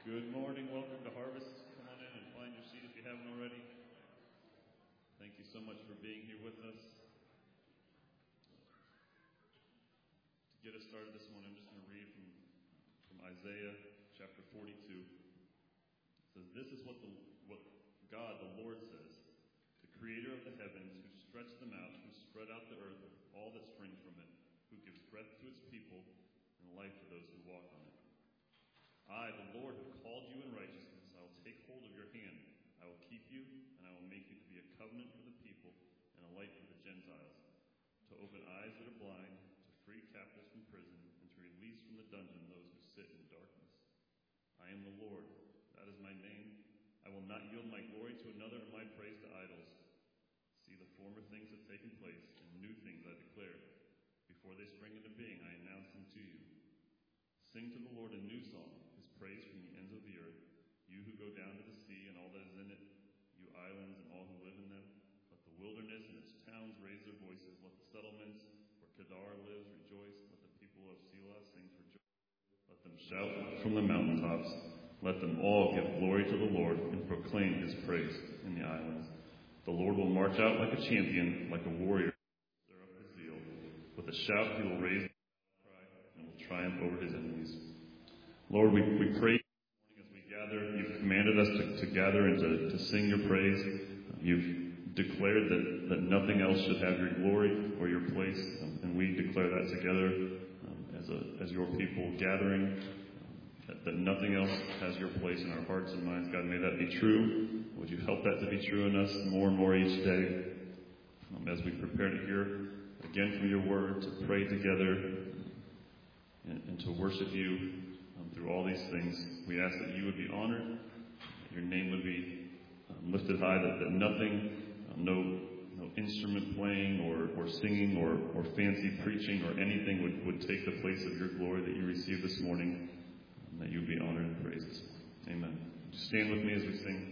Good morning. Welcome to Harvest. Come on in and find your seat if you haven't already. Thank you so much for being here with us. To get us started this morning, I'm just going to read from Isaiah chapter 42. It says, "This is what God, the Lord, says, the creator of the heavens, who stretched them out, who spread out the earth, all that spring from it, who gives breath to its people and life to those who walk on it. I, the Lord, have called you in righteousness. I will take hold of your hand. I will keep you, and I will make you to be a covenant for the people and a light for the Gentiles, to open eyes that are blind, to free captives from prison, and to release from the dungeon those who sit in darkness. I am the Lord. That is my name. I will not yield my glory to another and my praise to idols. See, the former things have taken place, and new things I declare. Before they spring into being, I announce them to you. Sing to the Lord a new song, his praise from the ends of the earth, you who go down to the sea and all that is in it, you islands and all who live in them. Let the wilderness and its towns raise their voices. Let the settlements where Kedar lives rejoice. Let the people of Selah sing for joy. Let them shout from the mountaintops. Let them all give glory to the Lord and proclaim his praise in the islands. The Lord will march out like a champion, like a warrior, stir up his zeal. With a shout he will raise and will triumph over his enemies. Lord, we pray as we gather. You've commanded us to gather and to sing your praise. You've declared that nothing else should have your glory or your place, and we declare that together as your people gathering, that nothing else has your place in our hearts and minds. God, may that be true. Would you help that to be true in us more and more each day as we prepare to hear again from your word, to pray together, and to worship you through all these things. We ask that you would be honored, that your name would be lifted high, that nothing, no instrument playing or singing or fancy preaching or anything would take the place of your glory that you received this morning, and that you would be honored and praised this morning. Amen. Would you stand with me as we sing?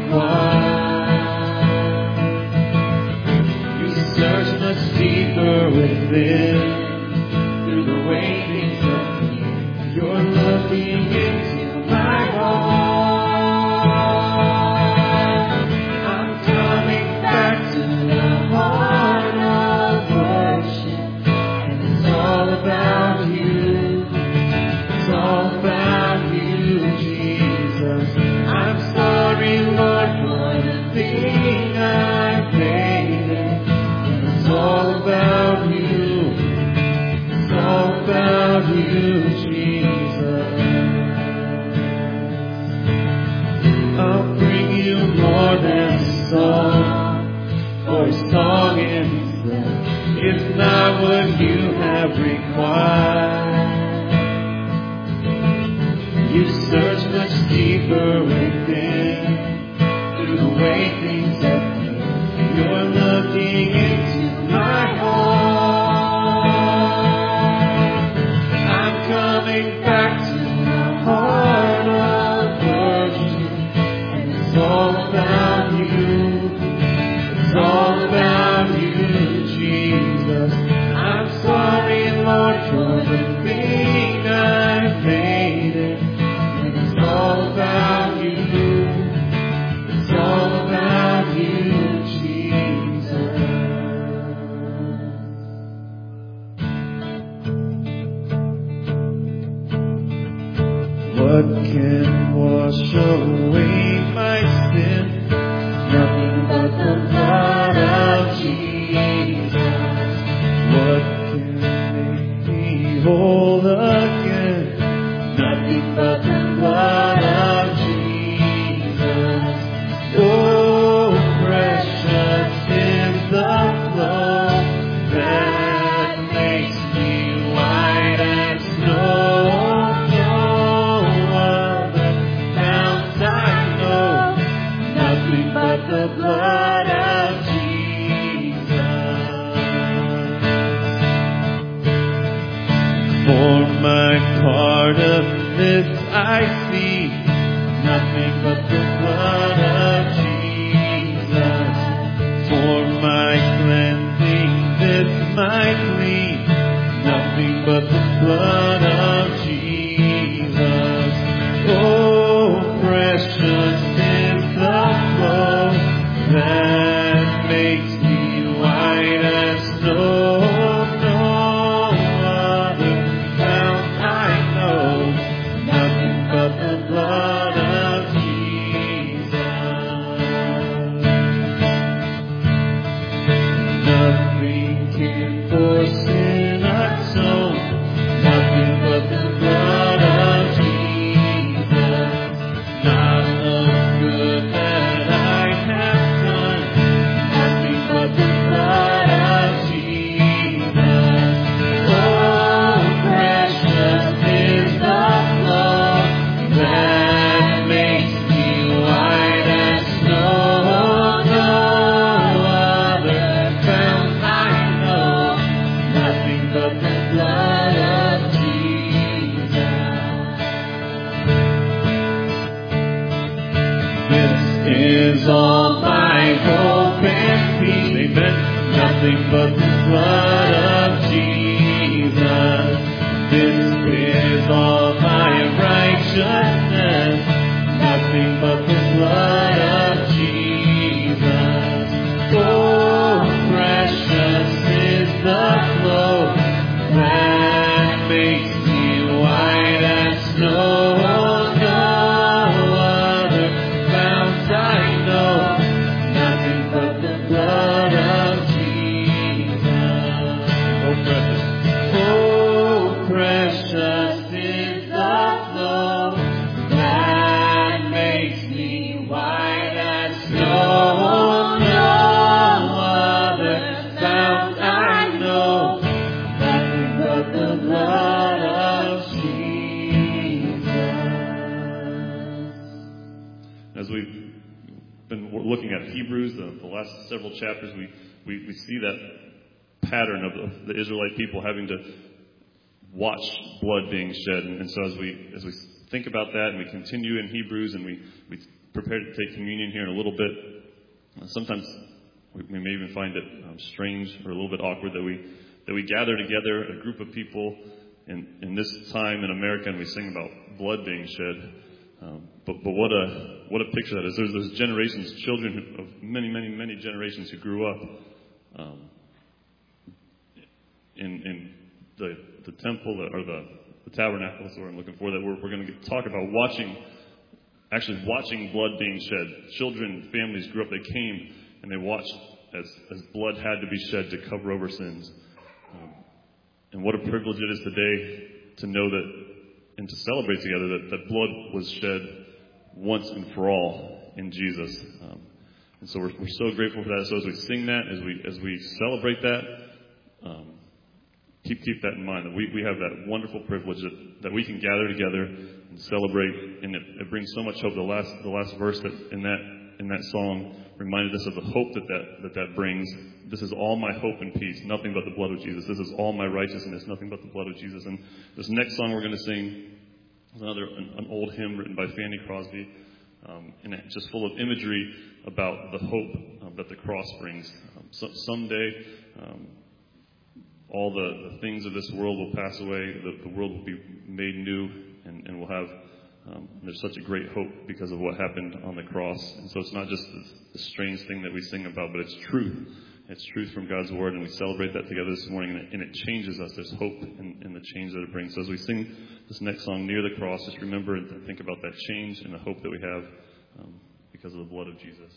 Deeper going back to the heart of worship, and it's all about you. It's all about you, Jesus. I'm sorry, Lord, for the thing I've made it. And it's all about you. It's all about you, Jesus. What can wash away my sin? Nothing but the blood of Jesus. What can make me whole again? Nothing but the blood of Jesus. Oh, precious is the flow that makes me white as snow. No other fount I know. Nothing but the blood of Jesus. For my part of this I see nothing but the blood of Jesus. For my cleansing this my plea, nothing but the blood of Jesus. Oh, precious is the flow that makes me white as snow. No other fount I know. Nothing but the blood of Jesus. Nothing can for sin atone. Nothing but the blood of Jesus. Not the good that I have done. Nothing but the blood of Jesus. Oh, precious is the flow that makes me white as snow. No other fount I know. Nothing but the blood of Jesus. This is all my hope and peace. Amen. Nothing but the blood of Jesus. This is all my righteousness. Nothing but the blood of Jesus. Oh, precious is the flow that makes me white as snow. No other fount I know. Nothing but the blood of Jesus. Oh, precious. Oh, precious is the flow that makes me white as snow. No other fount I know. Nothing but the blood of Jesus. As we've been looking at Hebrews, the last several chapters, we see that pattern of the Israelite people having to watch blood being shed. And so as we think about that and we continue in Hebrews and we prepare to take communion here in a little bit, sometimes we may even find it strange or a little bit awkward that we gather together, a group of people in this time in America, and we sing about blood being shed. But what a picture that is. There's generations, children of many generations who grew up in the temple or the tabernacle. That's what I'm looking for. That we're going to talk about watching blood being shed. Children, families grew up. They came and they watched as blood had to be shed to cover over sins. And what a privilege it is today to know that and to celebrate together that blood was shed once and for all in Jesus. And so we're so grateful for that. So as we sing that, as we celebrate that, keep that in mind, that we have that wonderful privilege that we can gather together and celebrate, and it brings so much hope. The last verse in that song reminded us of the hope that brings, this is all my hope and peace, nothing but the blood of Jesus. This is all my righteousness, nothing but the blood of Jesus. And this next song we're going to sing is an old hymn written by Fanny Crosby, and it's just full of imagery about the hope that the cross brings. Someday, all the things of this world will pass away. The world will be made new, and we'll have. There's such a great hope because of what happened on the cross. And so it's not just the strange thing that we sing about, but it's truth. It's truth from God's Word, and we celebrate that together this morning, and it changes us. There's hope in the change that it brings. So as we sing this next song, Near the Cross, just remember and think about that change and the hope that we have because of the blood of Jesus.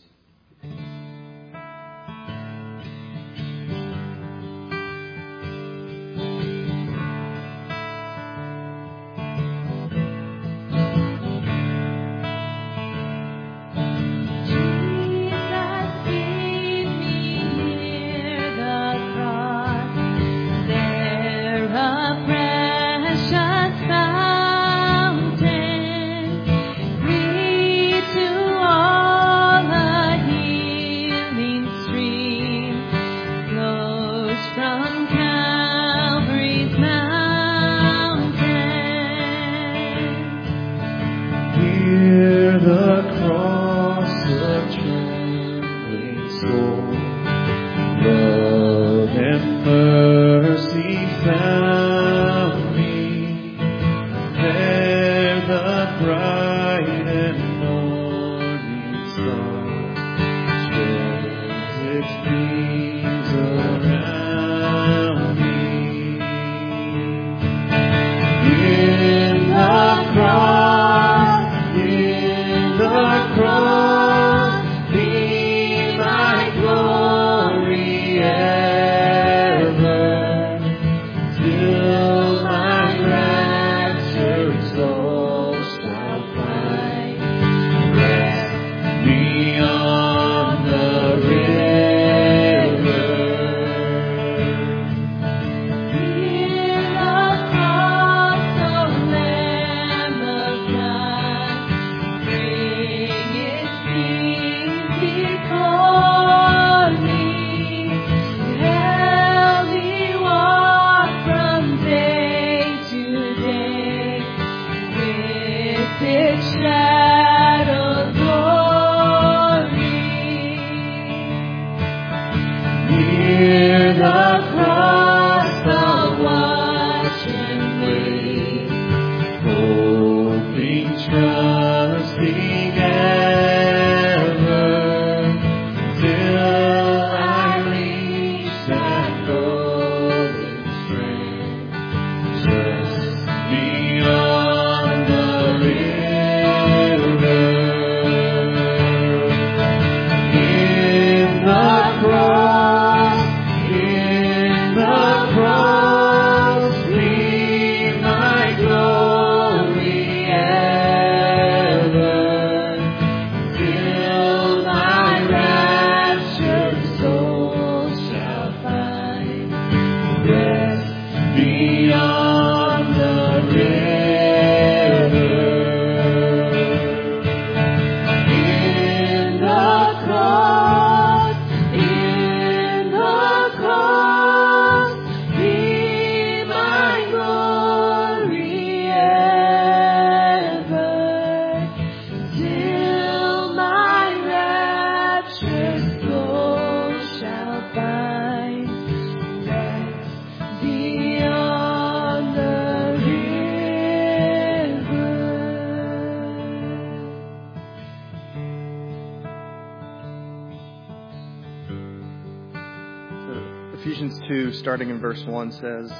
Ephesians 2, starting in verse 1, says,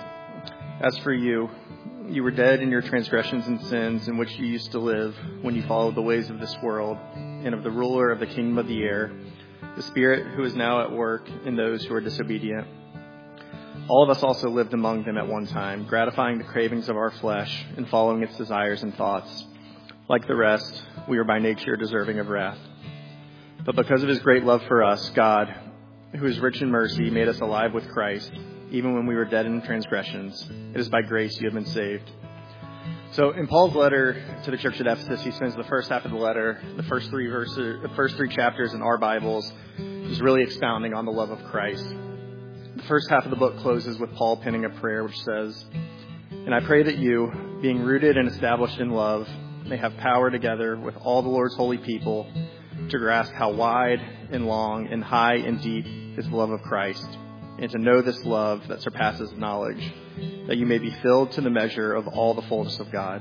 "As for you, you were dead in your transgressions and sins in which you used to live when you followed the ways of this world and of the ruler of the kingdom of the air, the spirit who is now at work in those who are disobedient. All of us also lived among them at one time, gratifying the cravings of our flesh and following its desires and thoughts. Like the rest, we were by nature deserving of wrath. But because of his great love for us, God, who is rich in mercy, made us alive with Christ, even when we were dead in transgressions. It is by grace you have been saved." So in Paul's letter to the church at Ephesus, he spends the first half of the letter, the first three chapters in our Bibles, is really expounding on the love of Christ. The first half of the book closes with Paul penning a prayer which says, "And I pray that you, being rooted and established in love, may have power together with all the Lord's holy people to grasp how wide and long and high and deep is the love of Christ, and to know this love that surpasses knowledge, that you may be filled to the measure of all the fullness of God."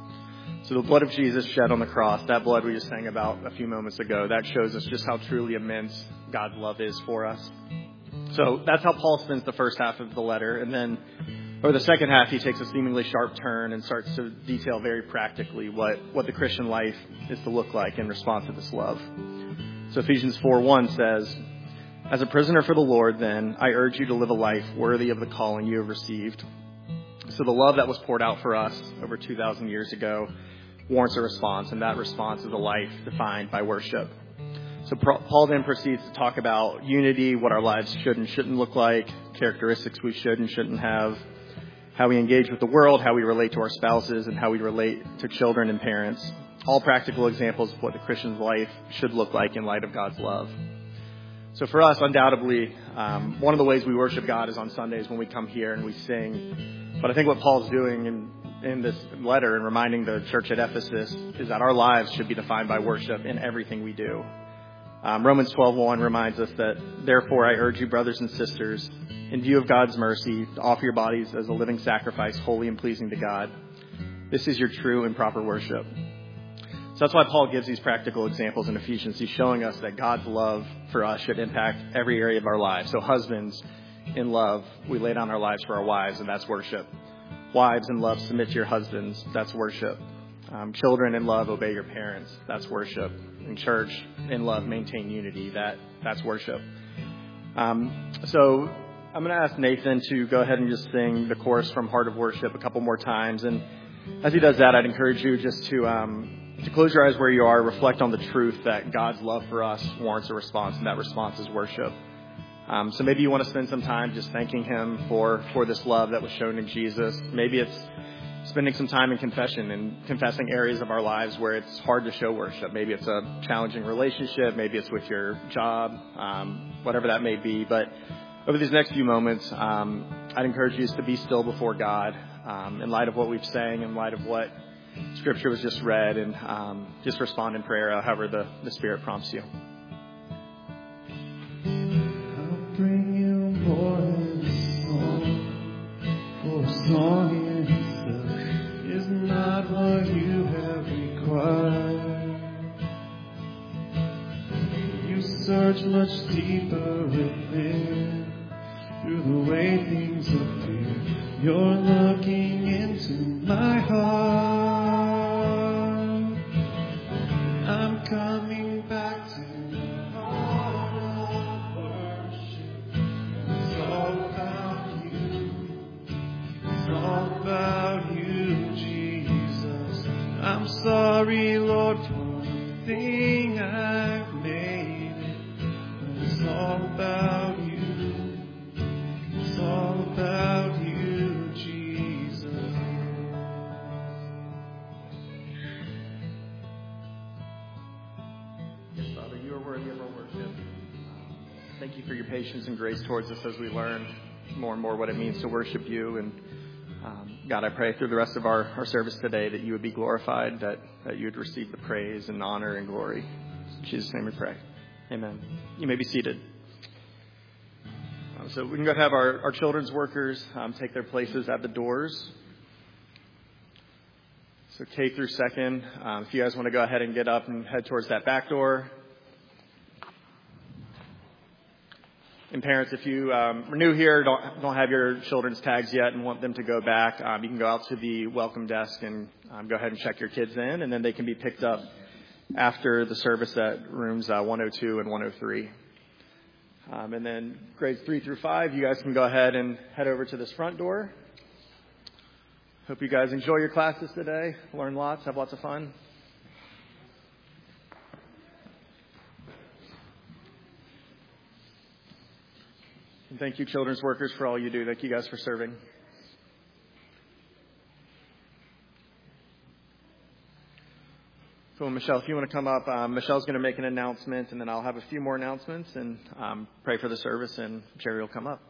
So the blood of Jesus shed on the cross, that blood we just sang about a few moments ago, that shows us just how truly immense God's love is for us. So that's how Paul spends the first half of the letter. And then over the second half, he takes a seemingly sharp turn and starts to detail very practically what the Christian life is to look like in response to this love. So Ephesians 4:1 says, "As a prisoner for the Lord, then, I urge you to live a life worthy of the calling you have received." So the love that was poured out for us over 2,000 years ago warrants a response, and that response is a life defined by worship. So Paul then proceeds to talk about unity, what our lives should and shouldn't look like, characteristics we should and shouldn't have, how we engage with the world, how we relate to our spouses, and how we relate to children and parents. All practical examples of what the Christian's life should look like in light of God's love. So for us, undoubtedly, one of the ways we worship God is on Sundays when we come here and we sing. But I think what Paul's doing in this letter and reminding the church at Ephesus is that our lives should be defined by worship in everything we do. Romans 12:1 reminds us that, "Therefore I urge you, brothers and sisters, in view of God's mercy, to offer your bodies as a living sacrifice, holy and pleasing to God. This is your true and proper worship." So that's why Paul gives these practical examples in Ephesians. He's showing us that God's love for us should impact every area of our lives. So husbands, in love, we lay down our lives for our wives, and that's worship. Wives, in love, submit to your husbands. That's worship. Children, in love, obey your parents. That's worship. In church, in love, maintain unity. That's worship. So I'm going to ask Nathan to go ahead and just sing the chorus from Heart of Worship a couple more times. And as he does that, I'd encourage you just to close your eyes where you are, reflect on the truth that God's love for us warrants a response, and that response is worship. So maybe you want to spend some time just thanking him for this love that was shown in Jesus. Maybe it's spending some time in confession and confessing areas of our lives where it's hard to show worship. Maybe it's a challenging relationship. Maybe it's with your job, whatever that may be. But over these next few moments, I'd encourage you to be still before God in light of what we've sang, in light of what Scripture was just read, and just respond in prayer, however the Spirit prompts you. Bring you more than a song, for a song in itself is not what you have required. You search much deeper within, through the way things appear. You're looking into my heart. I'm coming back to sorry, Lord, for the thing I've made it. It's all about you. It's all about you, Jesus. Yes, Father, you are worthy of our worship. Thank you for your patience and grace towards us as we learn more and more what it means to worship you. And God, I pray through the rest of our service today that you would be glorified, that you would receive the praise and honor and glory. In Jesus' name we pray. Amen. You may be seated. So we can go have our children's workers take their places at the doors. So K through second, if you guys want to go ahead and get up and head towards that back door. And parents, if you are new here, don't have your children's tags yet and want them to go back, you can go out to the welcome desk and go ahead and check your kids in, and then they can be picked up after the service at rooms 102 and 103. And then grades 3 through 5, you guys can go ahead and head over to this front door. Hope you guys enjoy your classes today, learn lots, have lots of fun. And thank you, children's workers, for all you do. Thank you guys for serving. So Michelle, if you want to come up, Michelle's going to make an announcement, and then I'll have a few more announcements and pray for the service, and Jerry will come up.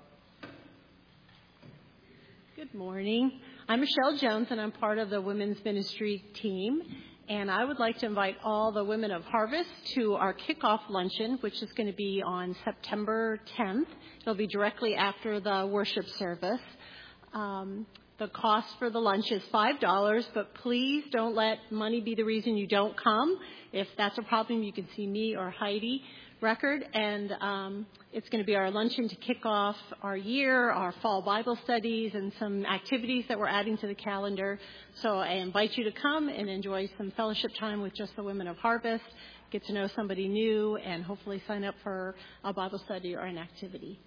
Good morning. I'm Michelle Jones, and I'm part of the Women's Ministry team. And I would like to invite all the women of Harvest to our kickoff luncheon, which is going to be on September 10th. It'll be directly after the worship service. The cost for the lunch is $5, but please don't let money be the reason you don't come. If that's a problem, you can see me or Heidi Record. And it's going to be our luncheon to kick off our year, our fall Bible studies, and some activities that we're adding to the calendar. So I invite you to come and enjoy some fellowship time with just the women of Harvest, get to know somebody new, and hopefully sign up for a Bible study or an activity.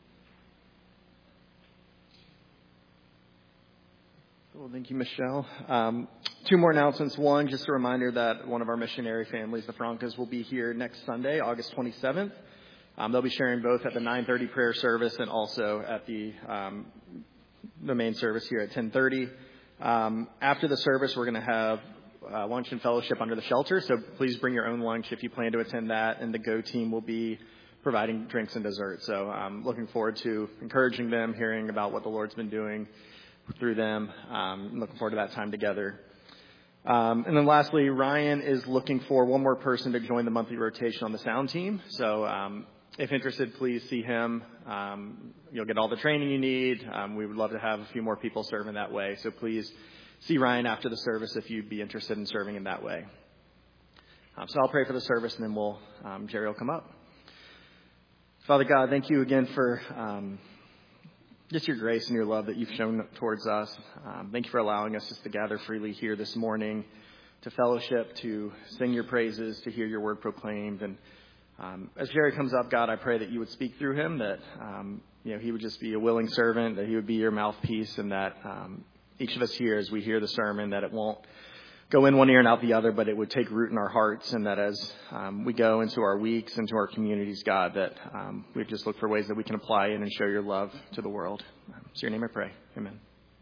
Well, thank you, Michelle. Two more announcements. One, just a reminder that one of our missionary families, the Francas, will be here next Sunday, August 27th. They'll be sharing both at the 9:30 prayer service and also at the main service here at 10:30. After the service, we're going to have lunch and fellowship under the shelter, so please bring your own lunch if you plan to attend that, and the Go team will be providing drinks and desserts. So I'm looking forward to encouraging them, hearing about what the Lord's been doing through them. Looking forward to that time together. And then lastly, Ryan is looking for one more person to join the monthly rotation on the sound team. So if interested, please see him. You'll get all the training you need. We would love to have a few more people serve in that way. So please see Ryan after the service if you'd be interested in serving in that way. So I'll pray for the service, and then Jerry will come up. Father God, thank you again for just your grace and your love that you've shown towards us. Thank you for allowing us just to gather freely here this morning, to fellowship, to sing your praises, to hear your word proclaimed. And as Jerry comes up, God, I pray that you would speak through him, that he would just be a willing servant, that he would be your mouthpiece, and that each of us here, as we hear the sermon, that it won't go in one ear and out the other, but it would take root in our hearts, and that as we go into our weeks, into our communities, God, that we just look for ways that we can apply it and show your love to the world. It's your name I pray. Amen.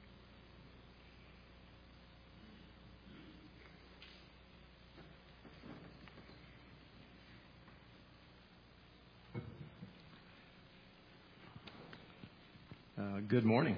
Good morning.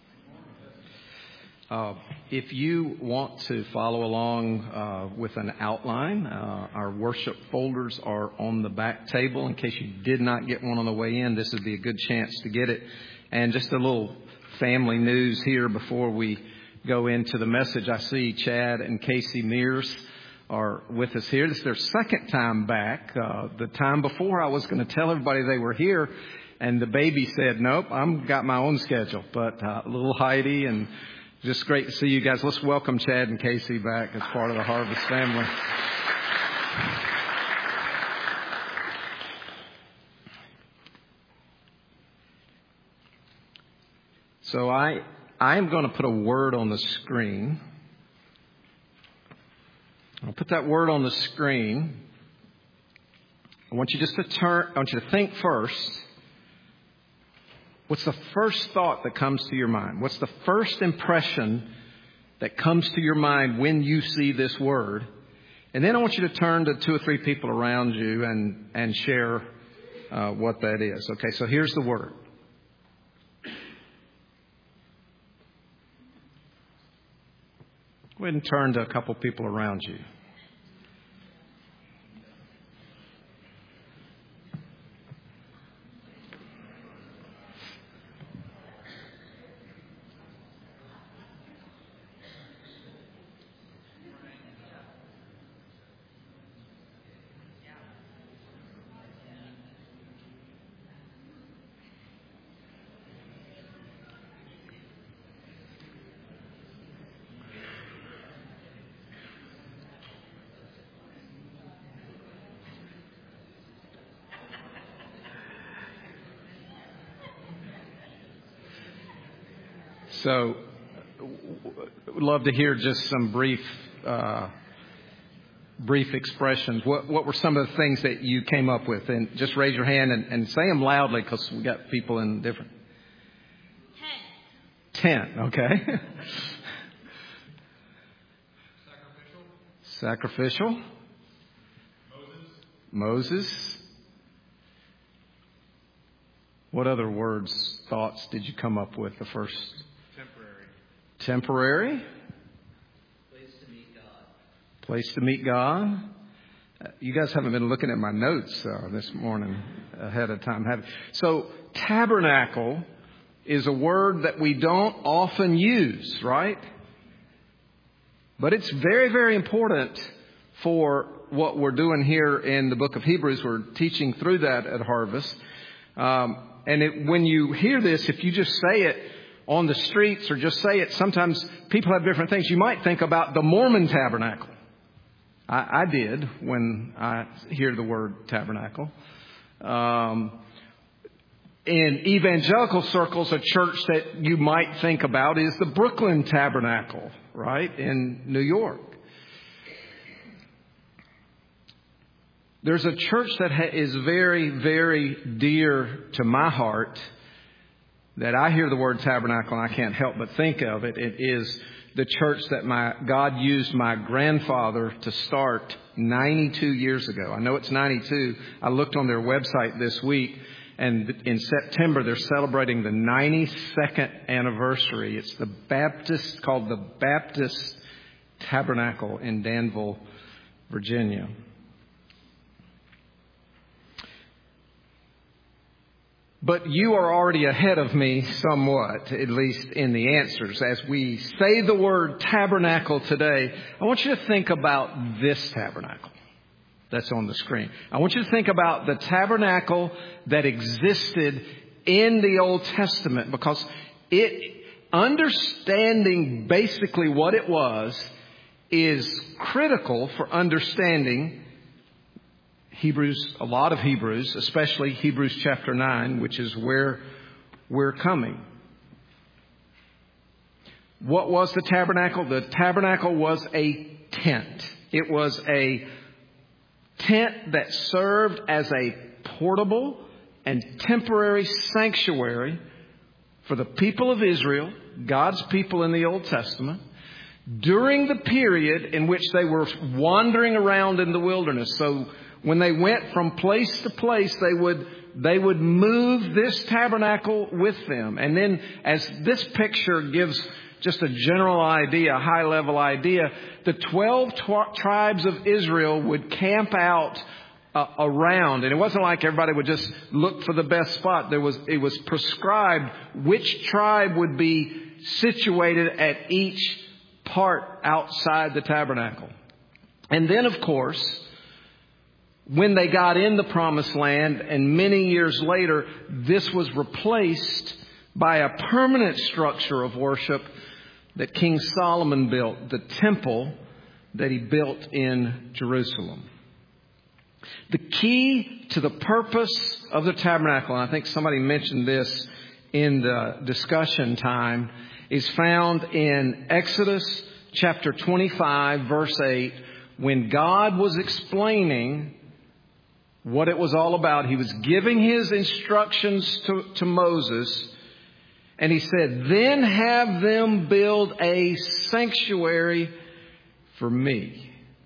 If you want to follow along with an outline, our worship folders are on the back table. In case you did not get one on the way in, this would be a good chance to get it. And just a little family news here before we go into the message. I see Chad and Casey Mears are with us here. This is their second time back. The time before, I was going to tell everybody they were here, and the baby said, nope, I've got my own schedule. But little Heidi, and just great to see you guys. Let's welcome Chad and Casey back as part of the Harvest family. So I am going to put a word on the screen. I'll put that word on the screen. I want you just to think first. What's the first thought that comes to your mind? What's the first impression that comes to your mind when you see this word? And then I want you to turn to two or three people around you and share what that is. Okay, so here's the word. Go ahead and turn to a couple people around you. So, would love to hear just some brief expressions. What were some of the things that you came up with? And just raise your hand and say them loudly, because we got people in different. 10. Okay. Sacrificial. Moses. What other words, thoughts did you come up with the first? Temporary. Place to meet God. Place to meet God. You guys haven't been looking at my notes this morning ahead of time, have you? So tabernacle is a word that we don't often use, right? But it's very, very important for what we're doing here in the book of Hebrews. We're teaching through that at Harvest. When you hear this, if you just say it on the streets or just say it, sometimes people have different things. You might think about the Mormon tabernacle. I did when I hear the word tabernacle. In evangelical circles, a church that you might think about is the Brooklyn Tabernacle, right, in New York. There's a church that is very, very dear to my heart that I hear the word tabernacle and I can't help but think of it. It is the church that God used my grandfather to start 92 years ago. I know it's 92. I looked on their website this week, and in September they're celebrating the 92nd anniversary. It's called the Baptist Tabernacle in Danville, Virginia. But you are already ahead of me somewhat, at least in the answers. As we say the word tabernacle today, I want you to think about this tabernacle that's on the screen. I want you to think about the tabernacle that existed in the Old Testament, because understanding basically what it was is critical for understanding Hebrews, a lot of Hebrews, especially Hebrews chapter 9, which is where we're coming. What was the tabernacle? The tabernacle was a tent. It was a tent that served as a portable and temporary sanctuary for the people of Israel, God's people in the Old Testament, during the period in which they were wandering around in the wilderness. So when they went from place to place, they would move this tabernacle with them. And then, as this picture gives just a general idea, a high-level idea, the 12 tribes of Israel would camp out around. And it wasn't like everybody would just look for the best spot. It was prescribed which tribe would be situated at each part outside the tabernacle. And then, of course, when they got in the promised land, and many years later, this was replaced by a permanent structure of worship that King Solomon built, the temple that he built in Jerusalem. The key to the purpose of the tabernacle, and I think somebody mentioned this in the discussion time, is found in Exodus chapter 25, verse 8, when God was explaining what it was all about. He was giving his instructions to Moses, and he said, "Then have them build a sanctuary for me,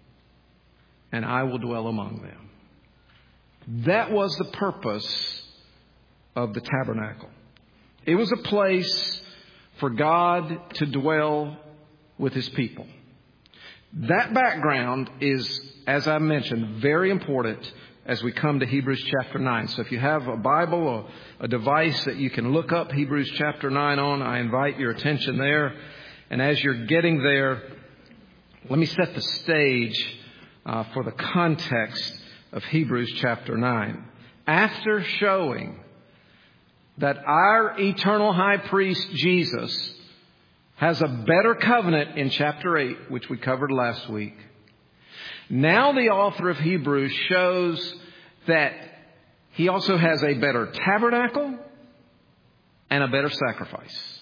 and I will dwell among them." That was the purpose of the tabernacle. It was a place for God to dwell with his people. That background is, as I mentioned, very important as we come to Hebrews chapter 9. So if you have a Bible or a device that you can look up Hebrews chapter 9 on, I invite your attention there. And as you're getting there, let me set the stage for the context of Hebrews chapter 9. After showing that our eternal high priest Jesus has a better covenant in chapter 8, which we covered last week, now the author of Hebrews shows that he also has a better tabernacle and a better sacrifice.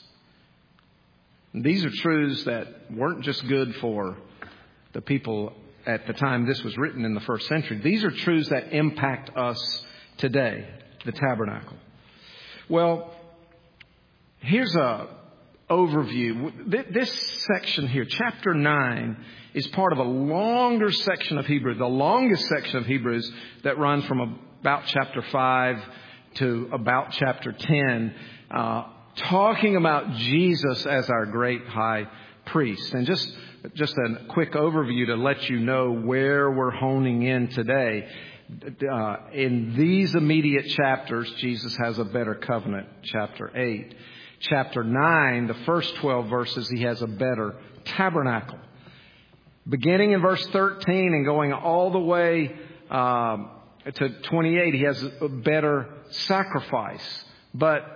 And these are truths that weren't just good for the people at the time this was written in the first century. These are truths that impact us today, the tabernacle. Well, here's a overview. This section here, chapter 9, is part of a longer section of Hebrews, the longest section of Hebrews that runs from about chapter 5 to about chapter 10, talking about Jesus as our great high priest. And just a quick overview to let you know where we're honing in today. In these immediate chapters, Jesus has a better covenant, chapter 8. Chapter 9, the first 12 verses, he has a better tabernacle. Beginning in verse 13 and going all the way to 28, he has a better sacrifice. But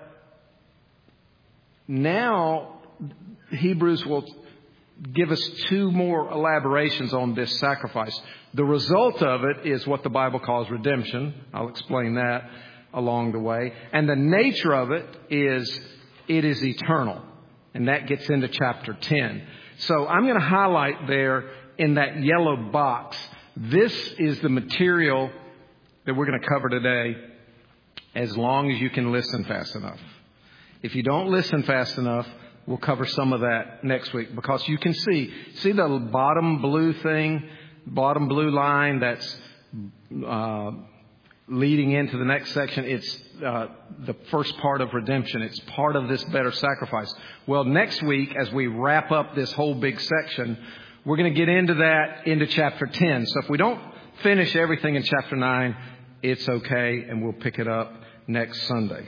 now Hebrews will give us two more elaborations on this sacrifice. The result of it is what the Bible calls redemption. I'll explain that along the way. And the nature of it is eternal. And that gets into chapter 10. So I'm going to highlight there in that yellow box. This is the material that we're going to cover today, as long as you can listen fast enough. If you don't listen fast enough, we'll cover some of that next week, because you can see the bottom blue thing, bottom blue line that's leading into the next section. It's the first part of redemption. It's part of this better sacrifice. Well, next week, as we wrap up this whole big section, we're going to get into that into chapter 10. So if we don't finish everything in chapter 9, it's okay, and we'll pick it up next Sunday.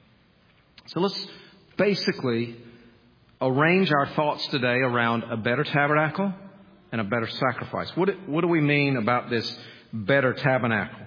So let's basically arrange our thoughts today around a better tabernacle and a better sacrifice. What do we mean about this better tabernacle?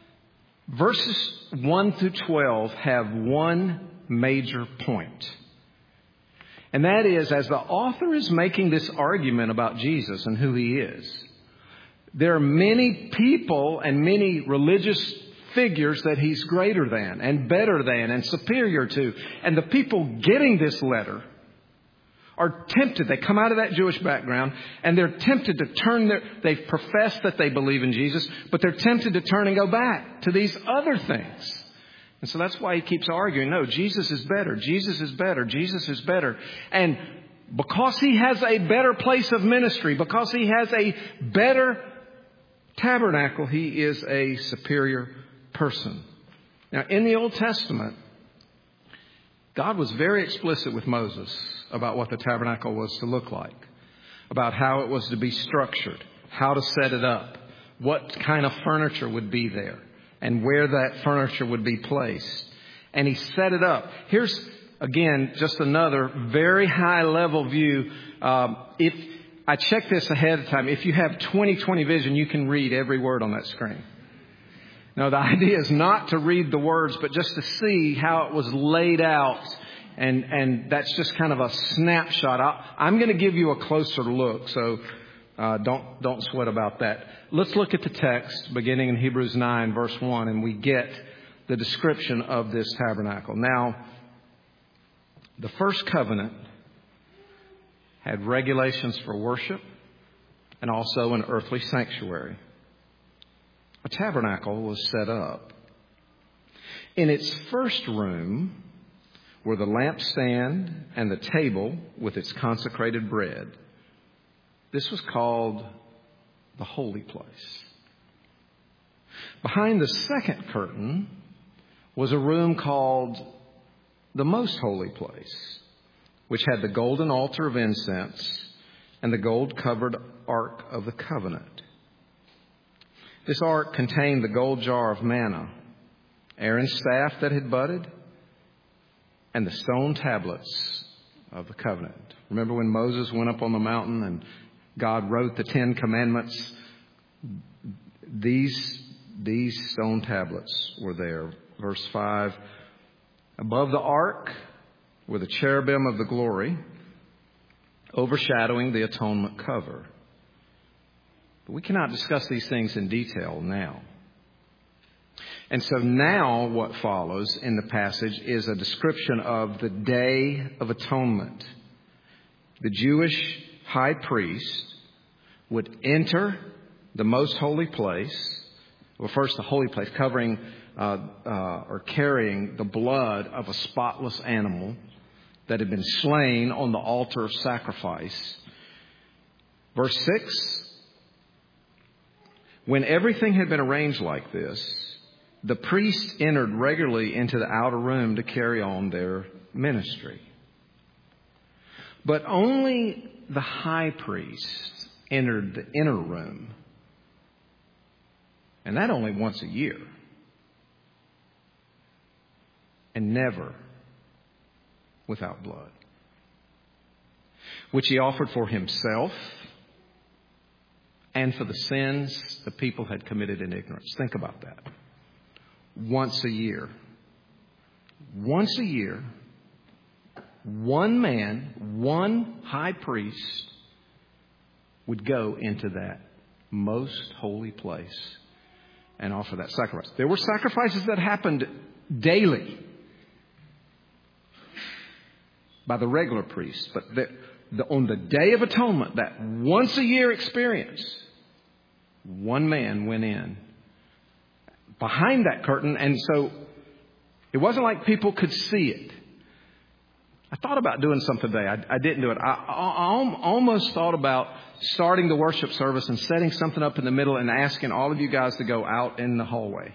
Verses 1 through 12 have one major point. And that is, as the author is making this argument about Jesus and who he is, there are many people and many religious figures that he's greater than and better than and superior to. And the people getting this letter are tempted. They come out of that Jewish background and they're tempted to turn they've professed that they believe in Jesus, but they're tempted to turn and go back to these other things. And so that's why he keeps arguing, no, Jesus is better. Jesus is better. Jesus is better. And because he has a better place of ministry, because he has a better tabernacle, he is a superior person. Now, in the Old Testament, God was very explicit with Moses about what the tabernacle was to look like, about how it was to be structured, how to set it up, what kind of furniture would be there, and where that furniture would be placed. And he set it up. Here's, again, just another very high-level view. If I checked this ahead of time, if you have 20/20 vision, you can read every word on that screen. Now, the idea is not to read the words, but just to see how it was laid out. And that's just kind of a snapshot. I'm going to give you a closer look, so don't sweat about that. Let's look at the text beginning in Hebrews 9, verse 1, and we get the description of this tabernacle. Now, the first covenant had regulations for worship and also an earthly sanctuary. A tabernacle was set up. In its first room were the lampstand and the table with its consecrated bread. This was called the holy place. Behind the second curtain was a room called the most holy place, which had the golden altar of incense and the gold-covered ark of the covenant. This ark contained the gold jar of manna, Aaron's staff that had budded, and the stone tablets of the covenant. Remember when Moses went up on the mountain and God wrote the 10 Commandments? These stone tablets were there. Verse 5, above the ark were the cherubim of the glory, overshadowing the atonement cover. But we cannot discuss these things in detail now. And so now what follows in the passage is a description of the Day of Atonement. The Jewish high priest would enter the most holy place. Well, first the holy place, covering or carrying the blood of a spotless animal. that had been slain on the altar of sacrifice. Verse 6, when everything had been arranged like this, the priests entered regularly into the outer room to carry on their ministry. But only the high priest entered the inner room, and that only once a year, and never without blood, which he offered for himself and for the sins the people had committed in ignorance. Think about that. Once a year. Once a year, one man, one high priest would go into that most holy place and offer that sacrifice. There were sacrifices that happened daily by the regular priests, but on the Day of Atonement, that once a year experience, one man went in behind that curtain, and so it wasn't like people could see it. I thought about doing something today. I didn't do it. I almost thought about starting the worship service and setting something up in the middle and asking all of you guys to go out in the hallway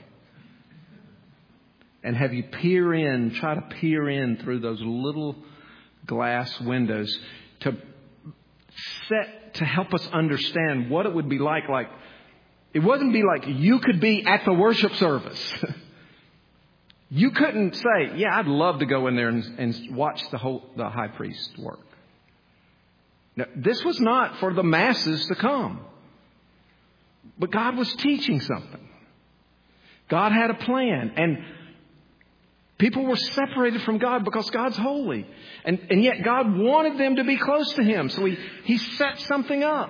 and have you try to peer in through those little glass windows to help us understand what it would be like. Like, it wouldn't be like you could be at the worship service. You couldn't say, yeah, I'd love to go in there and watch the high priest work. Now, this was not for the masses to come. But God was teaching something. God had a plan. And people were separated from God because God's holy. And yet God wanted them to be close to Him. So He set something up.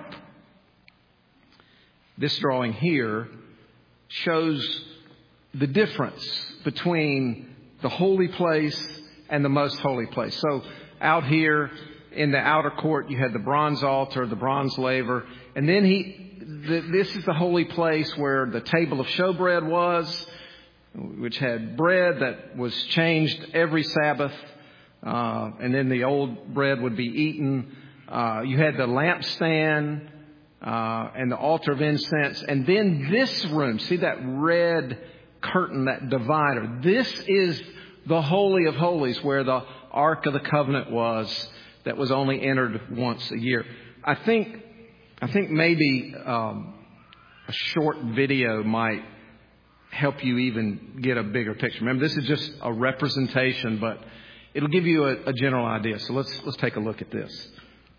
This drawing here shows the difference between the holy place and the most holy place. So out here in the outer court, you had the bronze altar, the bronze laver. And then this is the holy place where the table of showbread was, which had bread that was changed every Sabbath. And then the old bread would be eaten. You had the lampstand and the altar of incense. And then this room, see that red curtain, that divider. This is the Holy of Holies, where the Ark of the Covenant was, that was only entered once a year. I think maybe a short video might help you even get a bigger picture. Remember, this is just a representation, but it'll give you a general idea. So let's take a look at this.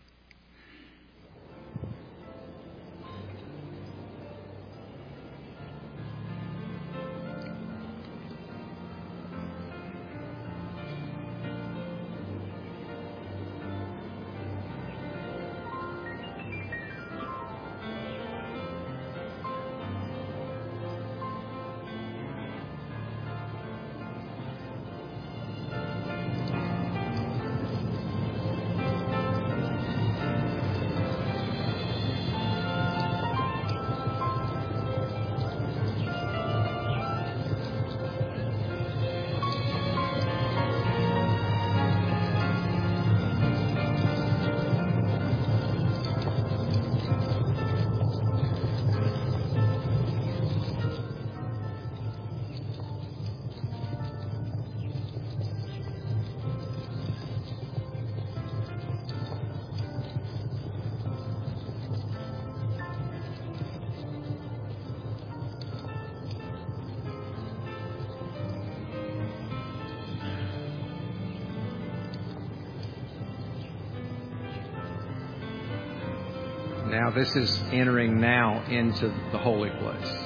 Now this is entering now into the holy place.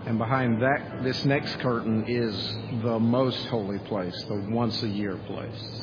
And behind this next curtain is the most holy place, the once a year place.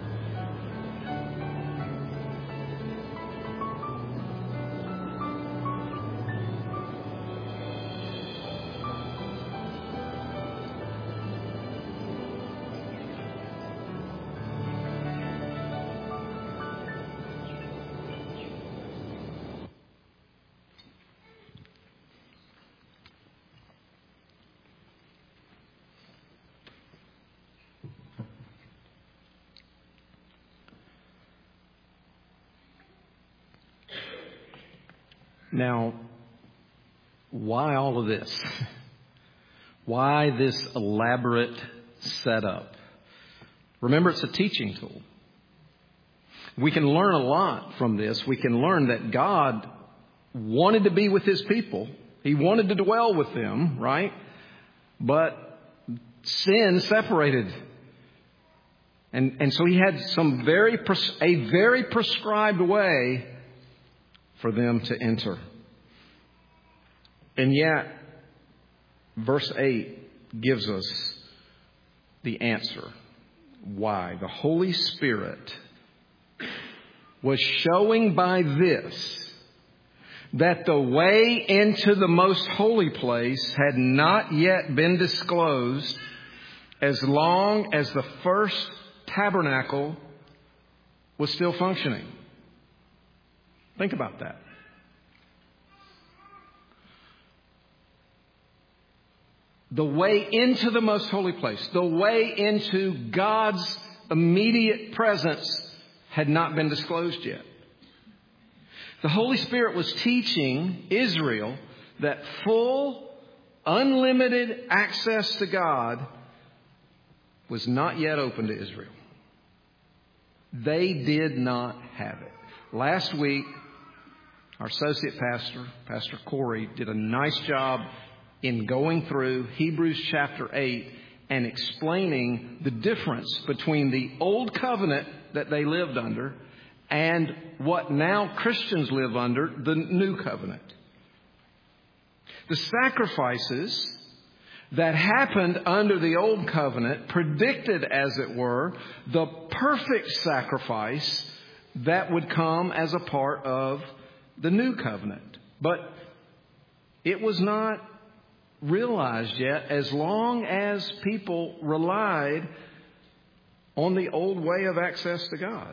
Now, why all of this? Why this elaborate setup? Remember, it's a teaching tool. We can learn a lot from this. We can learn that God wanted to be with His people. He wanted to dwell with them, right? But sin separated. And so He had a very prescribed way for them to enter. And yet, verse 8 gives us the answer. Why? The Holy Spirit was showing by this that the way into the most holy place had not yet been disclosed as long as the first tabernacle was still functioning. Think about that. The way into the most holy place, the way into God's immediate presence had not been disclosed yet. The Holy Spirit was teaching Israel that full, unlimited access to God was not yet open to Israel. They did not have it. Last week, our associate pastor, Pastor Corey, did a nice job in going through Hebrews chapter 8 and explaining the difference between the old covenant that they lived under and what now Christians live under, the new covenant. The sacrifices that happened under the old covenant predicted, as it were, the perfect sacrifice that would come as a part of the new covenant. But it was not realized yet as long as people relied on the old way of access to God.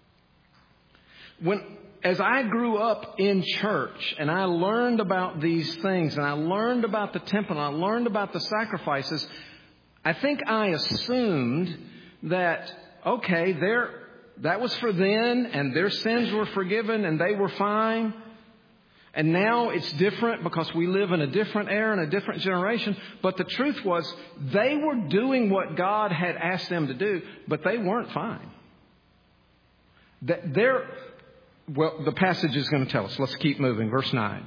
As I grew up in church and I learned about these things and I learned about the temple and I learned about the sacrifices, I think I assumed that, okay, that was for then and their sins were forgiven and they were fine. And now it's different because we live in a different era and a different generation. But the truth was they were doing what God had asked them to do, but they weren't fine. The passage is going to tell us. Let's keep moving. Verse 9.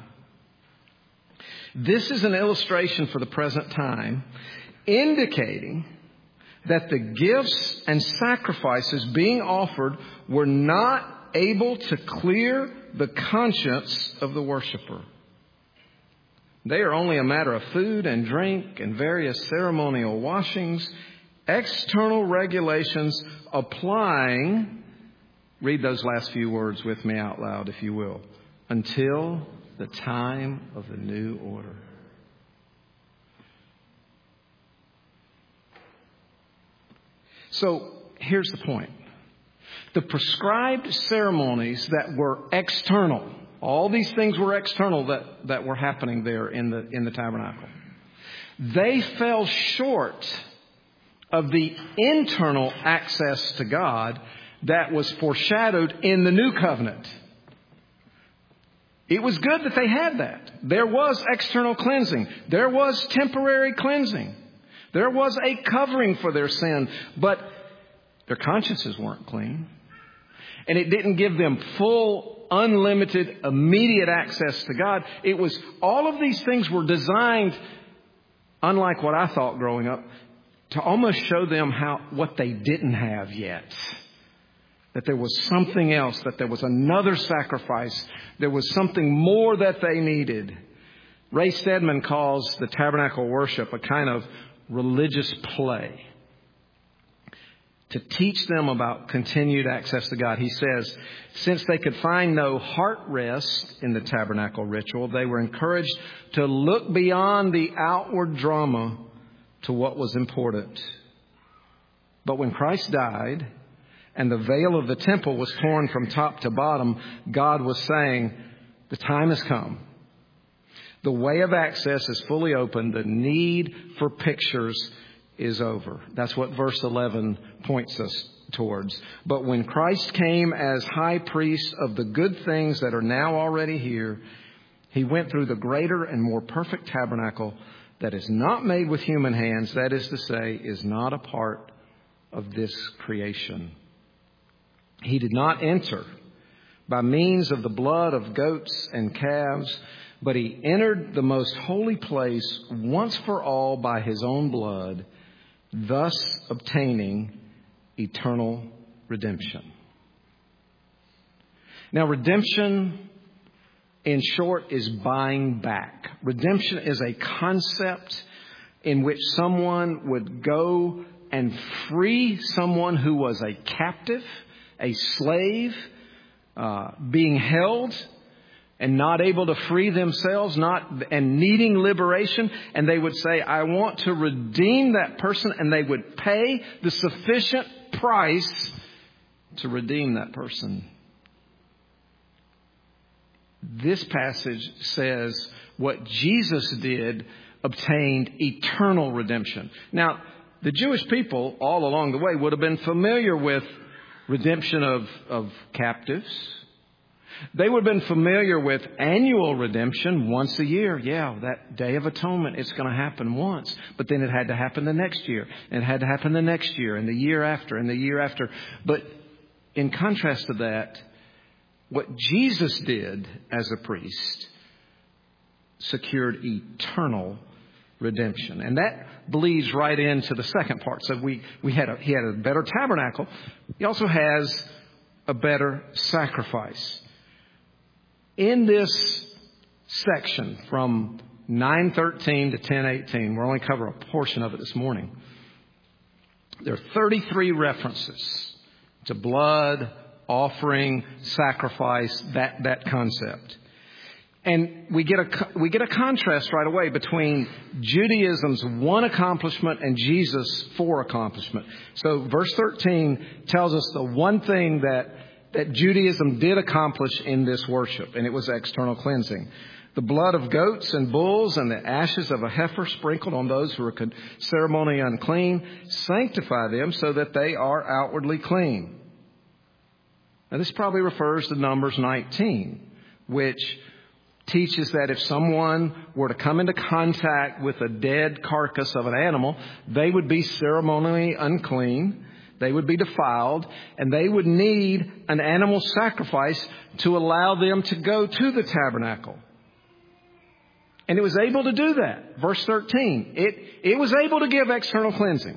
This is an illustration for the present time, indicating that the gifts and sacrifices being offered were not able to clear the conscience of the worshiper. They are only a matter of food and drink and various ceremonial washings, external regulations applying, read those last few words with me out loud if you will, until the time of the new order. So here's the point. The prescribed ceremonies that were external, all these things were external that were happening there in the tabernacle. They fell short of the internal access to God that was foreshadowed in the new covenant. It was good that they had that. There was external cleansing. There was temporary cleansing. There was a covering for their sin, but their consciences weren't clean. And it didn't give them full, unlimited, immediate access to God. It was, all of these things were designed, unlike what I thought growing up, to almost show them what they didn't have yet. That there was something else, that there was another sacrifice. There was something more that they needed. Ray Stedman calls the tabernacle worship a kind of religious play to teach them about continued access to God. He says, since they could find no heart rest in the tabernacle ritual, they were encouraged to look beyond the outward drama to what was important. But when Christ died and the veil of the temple was torn from top to bottom, God was saying, the time has come. The way of access is fully open. The need for pictures is over. That's what verse 11 points us towards. But when Christ came as high priest of the good things that are now already here, he went through the greater and more perfect tabernacle that is not made with human hands, that is to say, is not a part of this creation. He did not enter by means of the blood of goats and calves, but he entered the most holy place once for all by his own blood, thus obtaining eternal redemption. Now, redemption, in short, is buying back. Redemption is a concept in which someone would go and free someone who was a captive, a slave, being held and not able to free themselves, and needing liberation. And they would say, I want to redeem that person. And they would pay the sufficient price to redeem that person. This passage says what Jesus did obtained eternal redemption. Now, the Jewish people all along the way would have been familiar with redemption of captives. They would have been familiar with annual redemption once a year. Yeah, that Day of Atonement, it's going to happen once. But then it had to happen the next year. And it had to happen the next year and the year after and the year after. But in contrast to that, what Jesus did as a priest secured eternal redemption. And that bleeds right into the second part. So he had a better tabernacle. He also has a better sacrifice. In this section from 9:13 to 10:18, we're only covering a portion of it this morning. There are 33 references to blood, offering, sacrifice, that concept. And we get a contrast right away between Judaism's one accomplishment and Jesus' four accomplishment. So verse 13 tells us the one thing that Judaism did accomplish in this worship, and it was external cleansing. The blood of goats and bulls and the ashes of a heifer sprinkled on those who are ceremonially unclean sanctify them so that they are outwardly clean. Now, this probably refers to Numbers 19, which teaches that if someone were to come into contact with a dead carcass of an animal, they would be ceremonially unclean. They would be defiled, and they would need an animal sacrifice to allow them to go to the tabernacle. And it was able to do that. Verse 13, it was able to give external cleansing.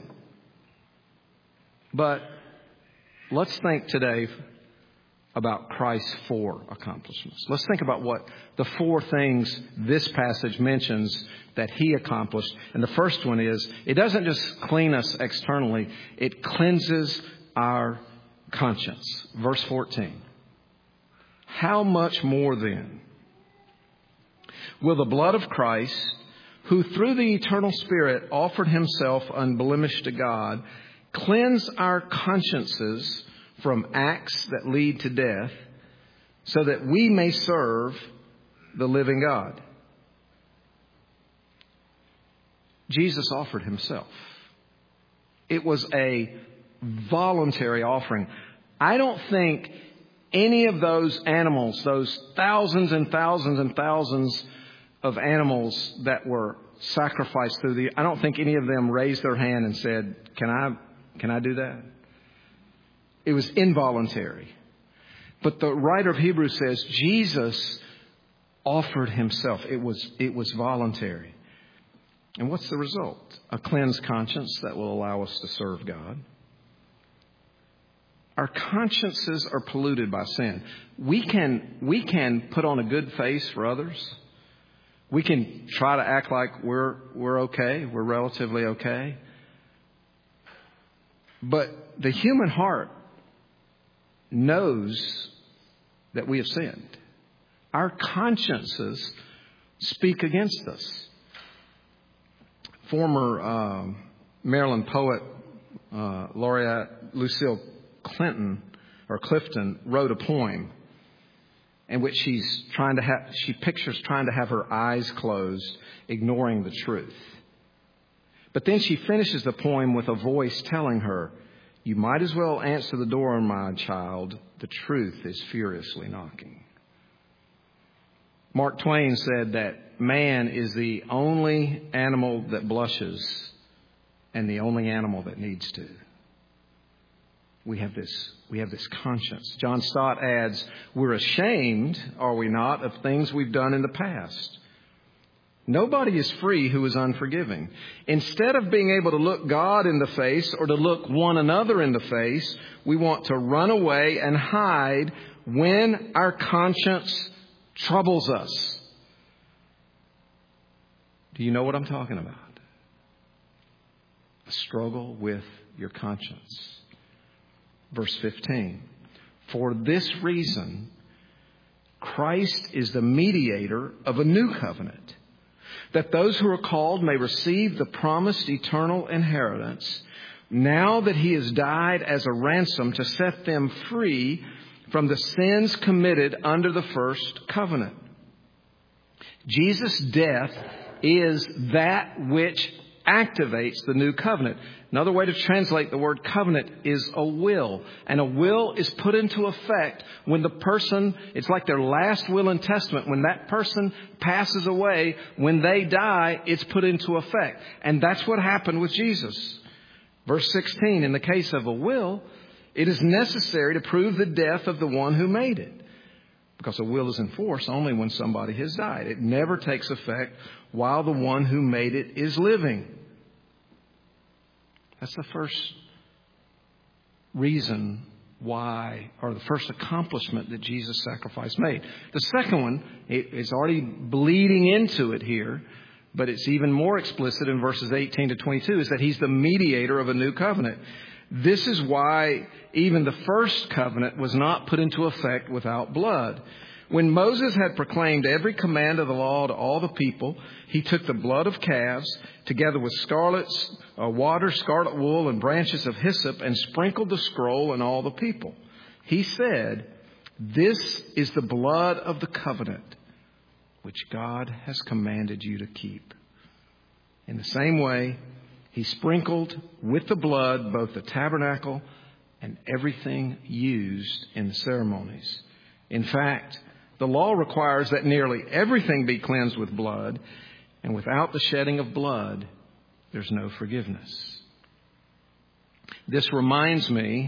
But let's think today about Christ's four accomplishments. Let's think about what the four things this passage mentions that he accomplished. And the first one is, it doesn't just clean us externally, it cleanses our conscience. Verse 14. How much more then will the blood of Christ, who through the eternal Spirit offered himself unblemished to God, cleanse our consciences from acts that lead to death, so that we may serve the living God? Jesus offered himself. It was a voluntary offering. I don't think any of those animals, those thousands and thousands and thousands of animals that were sacrificed I don't think any of them raised their hand and said, can I do that? It was involuntary. But the writer of Hebrews says Jesus offered himself. It was voluntary. And what's the result? A cleansed conscience that will allow us to serve God. Our consciences are polluted by sin. We can put on a good face for others. We can try to act like we're okay, we're relatively okay. But the human heart knows that we have sinned. Our consciences speak against us. Former Maryland poet laureate Lucille Clifton wrote a poem in which she pictures trying to have her eyes closed, ignoring the truth. But then she finishes the poem with a voice telling her, "You might as well answer the door, my child. The truth is furiously knocking." Mark Twain said that man is the only animal that blushes and the only animal that needs to. We have this conscience. John Stott adds, we're ashamed, are we not, of things we've done in the past. Nobody is free who is unforgiving. Instead of being able to look God in the face or to look one another in the face, we want to run away and hide when our conscience troubles us. Do you know what I'm talking about? A struggle with your conscience. Verse 15. For this reason, Christ is the mediator of a new covenant, that those who are called may receive the promised eternal inheritance, now that he has died as a ransom to set them free from the sins committed under the first covenant. Jesus' death is that which activates the new covenant. Another way to translate the word covenant is a will. And a will is put into effect when the person, it's like their last will and testament. When that person passes away, when they die, it's put into effect. And that's what happened with Jesus. Verse 16, in the case of a will, it is necessary to prove the death of the one who made it. Because a will is in force only when somebody has died. It never takes effect while the one who made it is living. That's the first reason why, or the first accomplishment that Jesus' sacrifice made. The second one, it's already bleeding into it here, but it's even more explicit in verses 18 to 22, is that he's the mediator of a new covenant. This is why even the first covenant was not put into effect without blood. When Moses had proclaimed every command of the law to all the people, he took the blood of calves together with scarlet wool, and branches of hyssop, and sprinkled the scroll on all the people. He said, "This is the blood of the covenant which God has commanded you to keep." In the same way, he sprinkled with the blood both the tabernacle and everything used in the ceremonies. In fact, the law requires that nearly everything be cleansed with blood, and without the shedding of blood, there's no forgiveness. This reminds me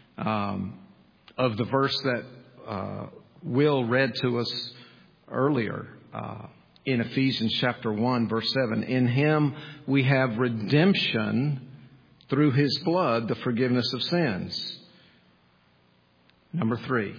of the verse that Will read to us earlier in Ephesians chapter 1, verse 7. In him we have redemption through his blood, the forgiveness of sins. Number 3.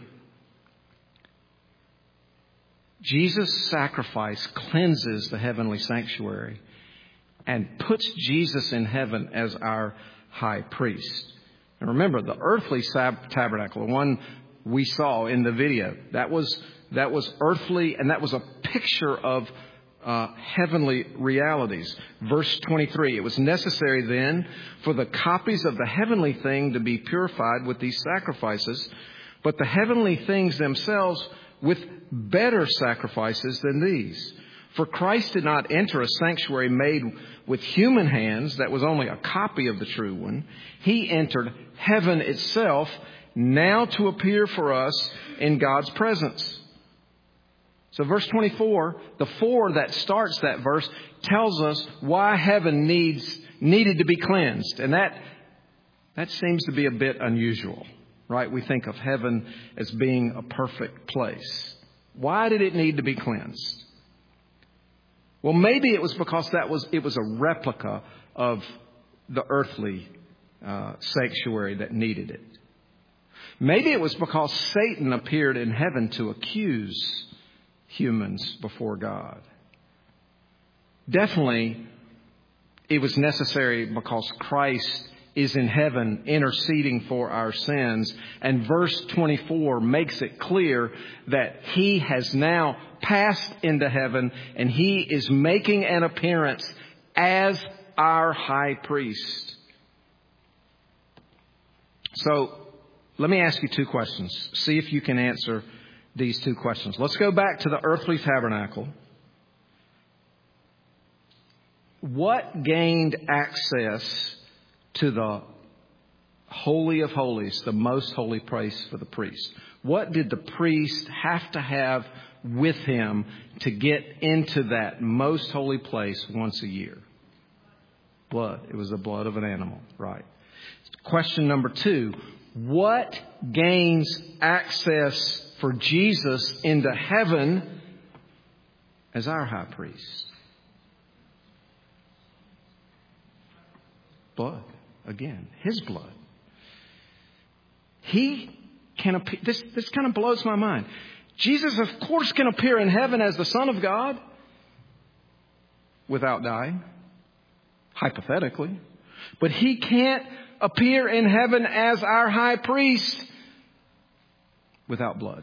Jesus' sacrifice cleanses the heavenly sanctuary and puts Jesus in heaven as our high priest. And remember, the earthly tabernacle, the one we saw in the video, that was earthly, and that was a picture of heavenly realities. Verse 23, it was necessary then for the copies of the heavenly thing to be purified with these sacrifices, but the heavenly things themselves with better sacrifices than these. For Christ did not enter a sanctuary made with human hands that was only a copy of the true one. He entered heaven itself, now to appear for us in God's presence. So verse 24, the 4 that starts that verse, tells us why heaven needed to be cleansed. And that seems to be a bit unusual, right? We think of heaven as being a perfect place. Why did it need to be cleansed? Well, maybe it was because it was a replica of the earthly sanctuary that needed it. Maybe it was because Satan appeared in heaven to accuse humans before God. definitely it was necessary because Christ is in heaven interceding for our sins. And verse 24 makes it clear that He has now passed into heaven and He is making an appearance as our high priest. So let me ask you two questions. See if you can answer these two questions. Let's go back to the earthly tabernacle. What gained access to the Holy of Holies, the most holy place for the priest? What did the priest have to have with him to get into that most holy place once a year? Blood. It was the blood of an animal, right? Question number 2. What gains access for Jesus into heaven as our high priest? Blood. Again, His blood. He can appear. This kind of blows my mind. Jesus, of course, can appear in heaven as the Son of God without dying, hypothetically. But He can't appear in heaven as our high priest without blood,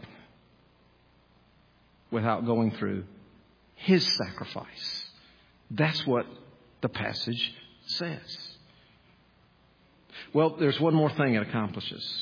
without going through His sacrifice. That's what the passage says. Well, there's one more thing it accomplishes.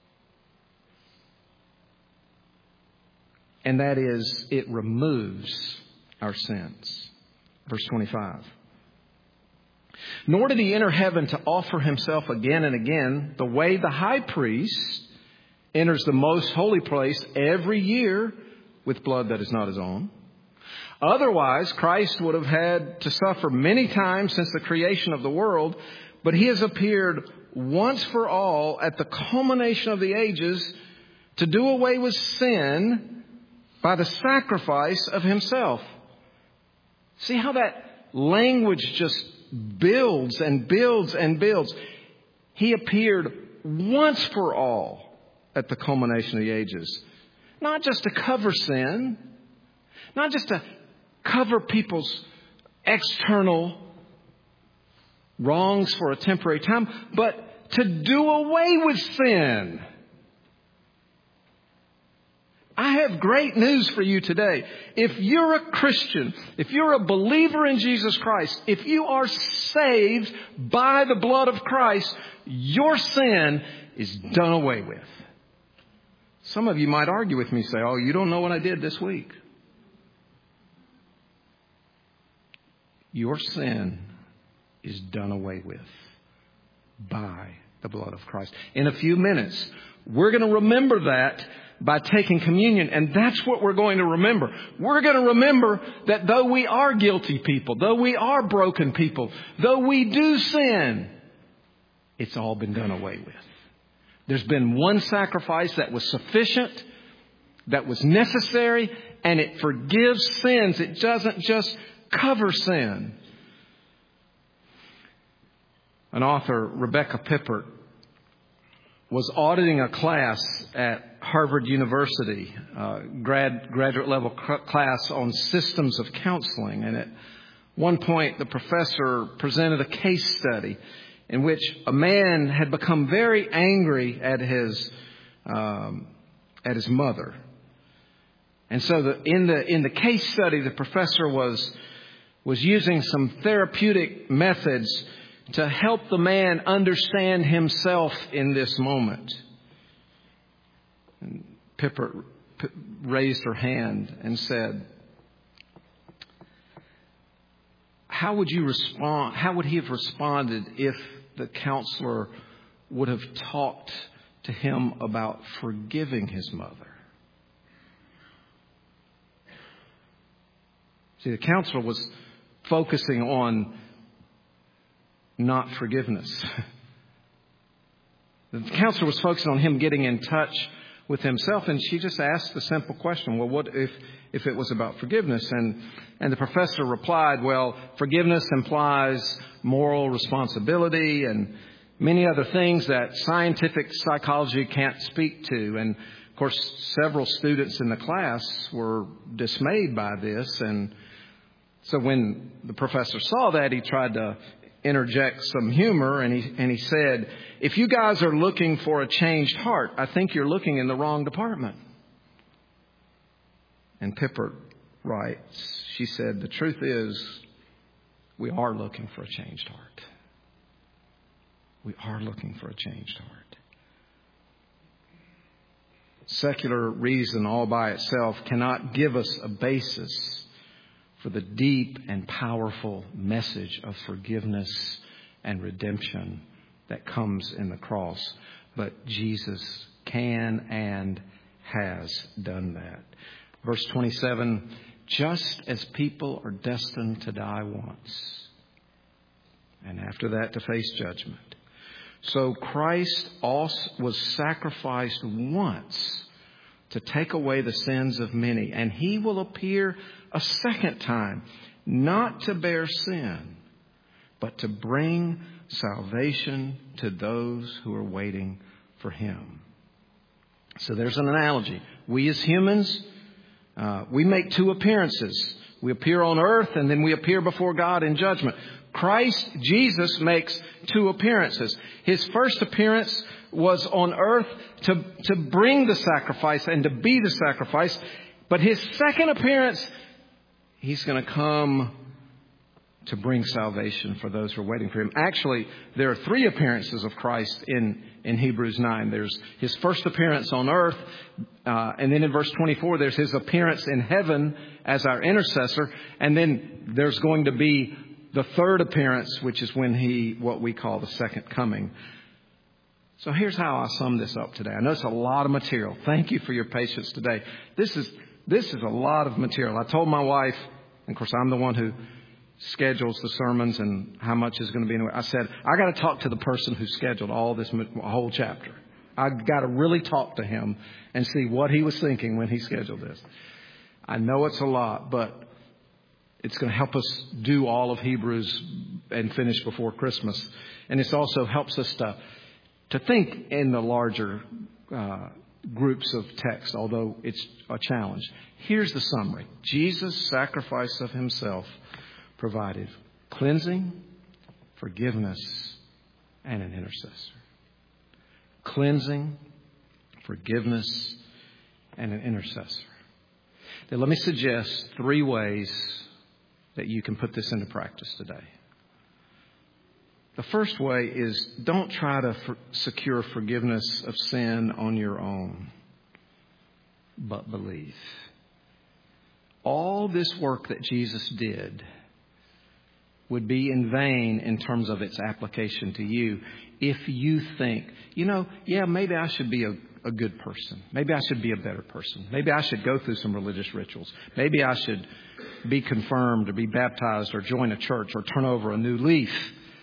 And that is, it removes our sins. Verse 25. Nor did He enter heaven to offer Himself again and again, the way the high priest enters the most holy place every year with blood that is not his own. Otherwise, Christ would have had to suffer many times since the creation of the world, but He has appeared once for all at the culmination of the ages to do away with sin by the sacrifice of Himself. See how that language just builds and builds and builds. He appeared once for all at the culmination of the ages. Not just to cover sin, not just to cover people's external wrongs for a temporary time, but to do away with sin. I have great news for you today. If you're a Christian, if you're a believer in Jesus Christ, if you are saved by the blood of Christ, your sin is done away with. Some of you might argue with me, say, "Oh, you don't know what I did this week." Your sin is done away with by the blood of Christ. In a few minutes, we're going to remember that by taking communion. And that's what we're going to remember. We're going to remember that though we are guilty people, though we are broken people, though we do sin, it's all been done away with. There's been one sacrifice that was sufficient, that was necessary, and it forgives sins. It doesn't just cover sin. An author, Rebecca Pippert, was auditing a class at Harvard University, graduate level class on systems of counseling. And at one point, the professor presented a case study in which a man had become very angry at his mother. And so in the case study, the professor was using some therapeutic methods to help the man understand himself in this moment. And Pippert raised her hand and said, how would you respond? How would he have responded if the counselor would have talked to him about forgiving his mother? See, the counselor was focusing on not forgiveness. The counselor was focusing on him getting in touch with himself, and she just asked the simple question, well, what if it was about forgiveness? And the professor replied, well, forgiveness implies moral responsibility and many other things that scientific psychology can't speak to. And of course, several students in the class were dismayed by this, and So when the professor saw that, he tried to interject some humor, and he said, if you guys are looking for a changed heart, I think you're looking in the wrong department. And Pippert writes, she said, the truth is, we are looking for a changed heart. We are looking for a changed heart. Secular reason all by itself cannot give us a basis for the deep and powerful message of forgiveness and redemption that comes in the cross. But Jesus can and has done that. Verse 27, just as people are destined to die once, and after that to face judgment, so Christ also was sacrificed once to take away the sins of many, and he will appear a second time, not to bear sin, but to bring salvation to those who are waiting for him. So there's an analogy. We as humans, we make two appearances. We appear on earth and then we appear before God in judgment. Christ, Jesus, makes two appearances. His first appearance was on earth to bring the sacrifice and to be the sacrifice. But his second appearance, he's going to come to bring salvation for those who are waiting for him. Actually, there are three appearances of Christ in Hebrews 9. There's his first appearance on earth. And then in verse 24, there's his appearance in heaven as our intercessor. And then there's going to be the third appearance, which is when what we call the second coming. So here's how I sum this up today. I know it's a lot of material. Thank you for your patience today. This is a lot of material. I told my wife, and of course I'm the one who schedules the sermons and how much is going to be in it. I said, I got to talk to the person who scheduled all this whole chapter. I got to really talk to him and see what he was thinking when he scheduled this. I know it's a lot, but it's going to help us do all of Hebrews and finish before Christmas. And it also helps us to think in the larger groups of text, although it's a challenge. Here's the summary. Jesus' sacrifice of himself provided cleansing, forgiveness, and an intercessor. Cleansing, forgiveness, and an intercessor. Now, let me suggest 3 ways that you can put this into practice today. The first way is don't try to secure forgiveness of sin on your own, but believe. All this work that Jesus did would be in vain in terms of its application to you if you think, maybe I should be a good person. Maybe I should be a better person. Maybe I should go through some religious rituals. Maybe I should be confirmed or be baptized or join a church or turn over a new leaf.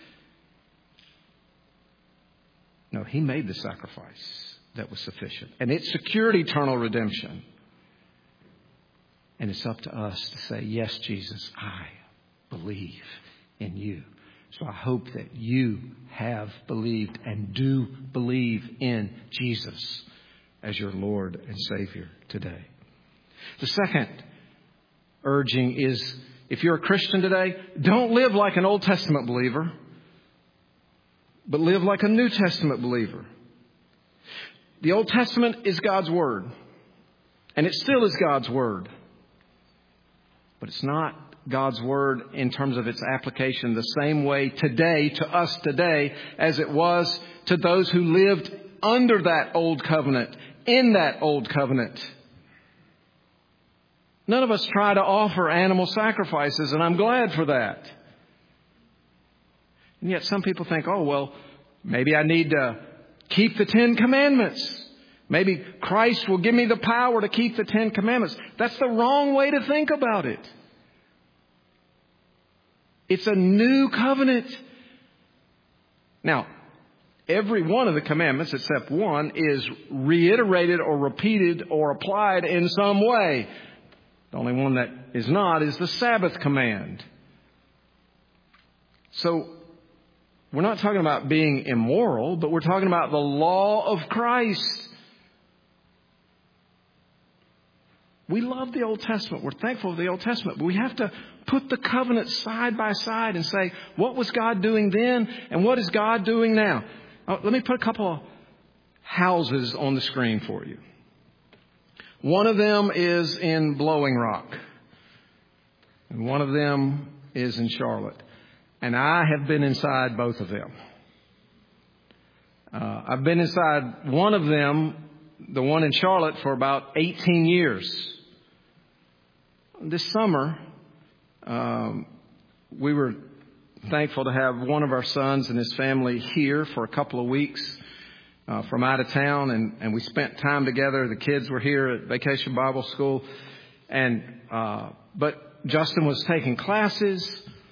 No, he made the sacrifice that was sufficient. And it secured eternal redemption. And it's up to us to say, yes, Jesus, I believe in you. So I hope that you have believed and do believe in Jesus as your Lord and Savior today. The second urging is, if you're a Christian today, don't live like an Old Testament believer, but live like a New Testament believer. The Old Testament is God's Word, and it still is God's Word. But it's not God's Word in terms of its application the same way today, to us today, as it was to those who lived under that old covenant, in that old covenant. None of us try to offer animal sacrifices, and I'm glad for that. And yet some people think, maybe I need to keep the 10 Commandments. Maybe Christ will give me the power to keep the 10 Commandments. That's the wrong way to think about it. It's a new covenant. Now, every one of the commandments except one is reiterated or repeated or applied in some way. The only one that is not is the Sabbath command. So we're not talking about being immoral, but we're talking about the law of Christ. We love the Old Testament. We're thankful for the Old Testament. But we have to put the covenant side by side and say, what was God doing then and what is God doing now? Let me put a couple of houses on the screen for you. One of them is in Blowing Rock. And one of them is in Charlotte. And I have been inside both of them. I've been inside one of them, the one in Charlotte, for about 18 years. This summer, we were thankful to have one of our sons and his family here for a couple of weeks from out of town. And we spent time together. The kids were here at Vacation Bible School. But Justin was taking classes.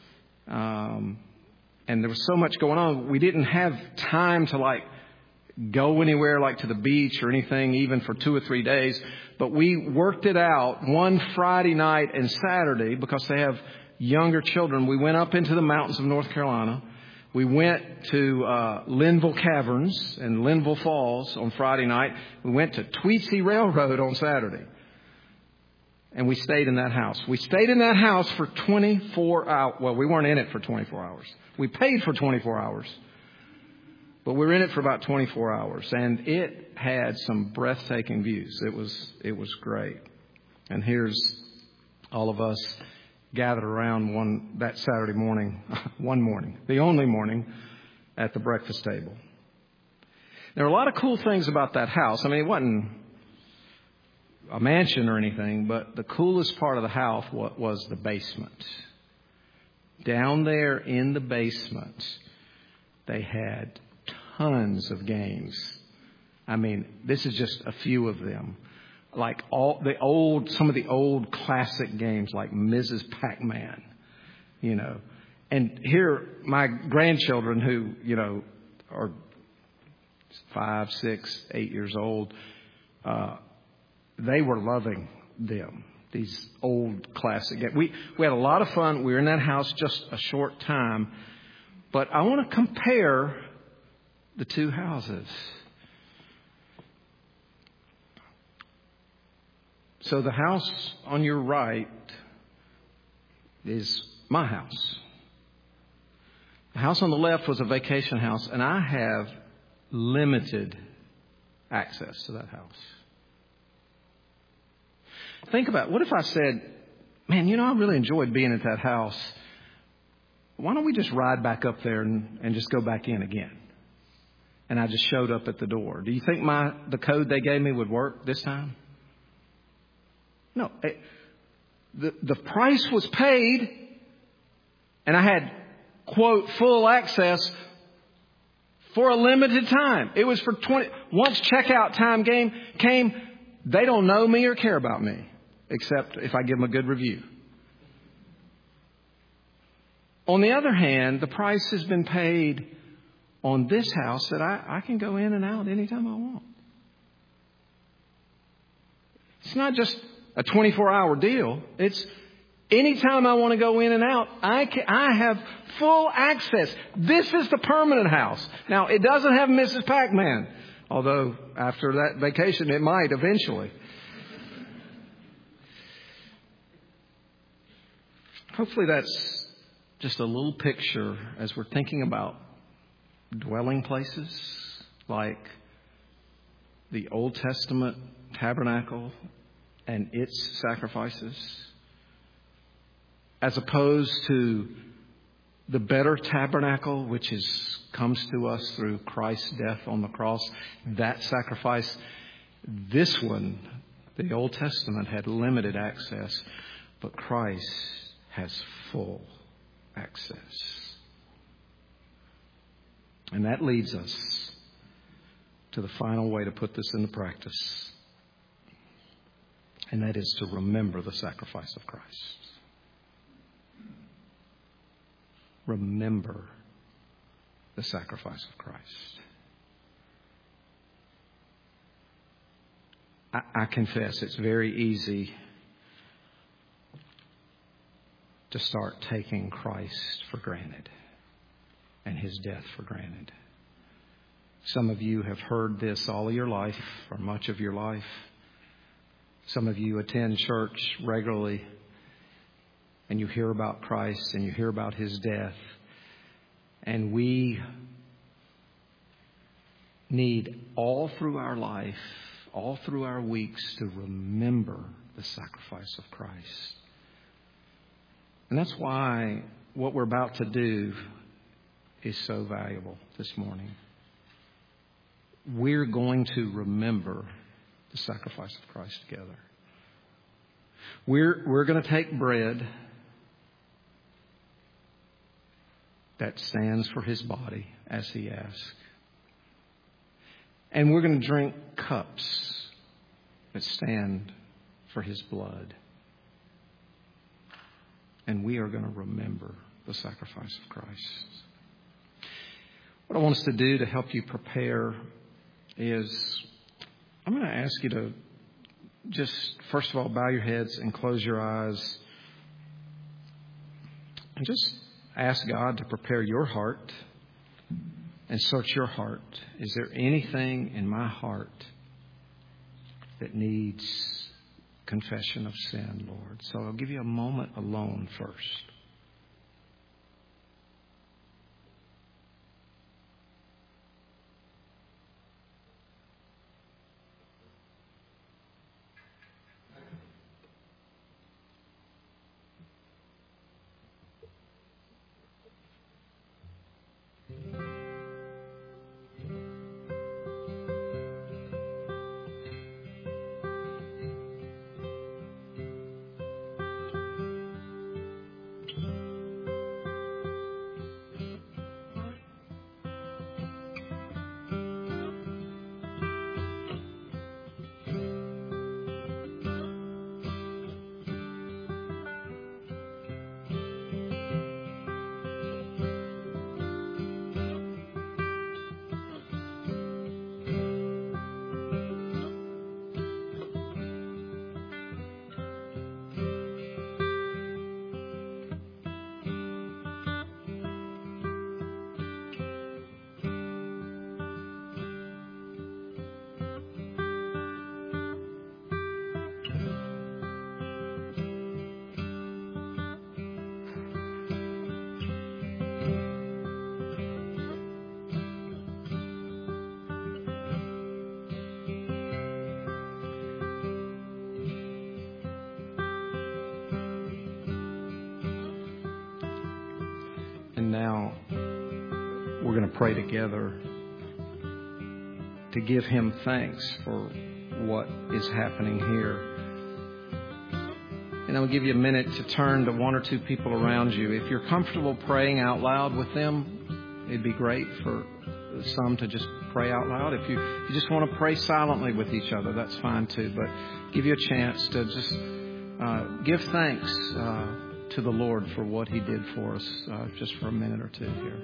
And there was so much going on. We didn't have time to go anywhere to the beach or anything, even for 2 or 3 days. But we worked it out one Friday night and Saturday because they have younger children. We went up into the mountains of North Carolina. We went to Linville Caverns and Linville Falls on Friday night. We went to Tweetsie Railroad on Saturday. And we stayed in that house. We stayed in that house for 24 hours. Well, we weren't in it for 24 hours. We paid for 24 hours. But we were in it for about 24 hours. And it had some breathtaking views. It was great. And here's all of us gathered around that Saturday morning, the only morning, at the breakfast table. There are a lot of cool things about that house. I mean, it wasn't a mansion or anything, but the coolest part of the house was the basement. Down there in the basement, they had tons of games. I mean, this is just a few of them. Some of the old classic games like Mrs. Pac-Man, And here, my grandchildren who, are 5, 6, 8 years old, they were loving them, these old classic games. We had a lot of fun. We were in that house just a short time. But I want to compare the two houses. So the house on your right is my house. The house on the left was a vacation house, and I have limited access to that house. Think about it. What if I said, man, I really enjoyed being at that house. Why don't we just ride back up there and just go back in again? And I just showed up at the door. Do you think the code they gave me would work this time? No. The price was paid, and I had, quote, full access for a limited time. It was for 20. Once checkout time came, they don't know me or care about me, except if I give them a good review. On the other hand, the price has been paid on this house that I can go in and out anytime I want. It's not just a 24-hour deal. It's anytime I want to go in and out, I have full access. This is the permanent house. Now, it doesn't have Mrs. Pac-Man, although after that vacation, it might eventually. Hopefully that's just a little picture as we're thinking about dwelling places like the Old Testament tabernacle and its sacrifices, as opposed to the better tabernacle, which comes to us through Christ's death on the cross. That sacrifice, this one, the Old Testament had limited access, but Christ has full access. And that leads us to the final way to put this into practice. And that is to remember the sacrifice of Christ. Remember the sacrifice of Christ. I confess it's very easy to start taking Christ for granted and His death for granted. Some of you have heard this all of your life or much of your life. Some of you attend church regularly and you hear about Christ and you hear about His death. And we need all through our life, all through our weeks, to remember the sacrifice of Christ. And that's why what we're about to do is so valuable this morning. We're going to remember the sacrifice of Christ together. We're going to take bread that stands for His body, as He asked. And we're going to drink cups that stand for His blood. And we are going to remember the sacrifice of Christ. What I want us to do to help you prepare is I'm going to ask you to just, first of all, bow your heads and close your eyes. And just ask God to prepare your heart and search your heart. Is there anything in my heart that needs confession of sin, Lord? So I'll give you a moment alone first. Now, we're going to pray together to give Him thanks for what is happening here. And I'll give you a minute to turn to one or two people around you. If you're comfortable praying out loud with them, it'd be great for some to just pray out loud. If you just want to pray silently with each other, that's fine too. But give you a chance to just give thanks to the Lord for what He did for us, just for a minute or two here.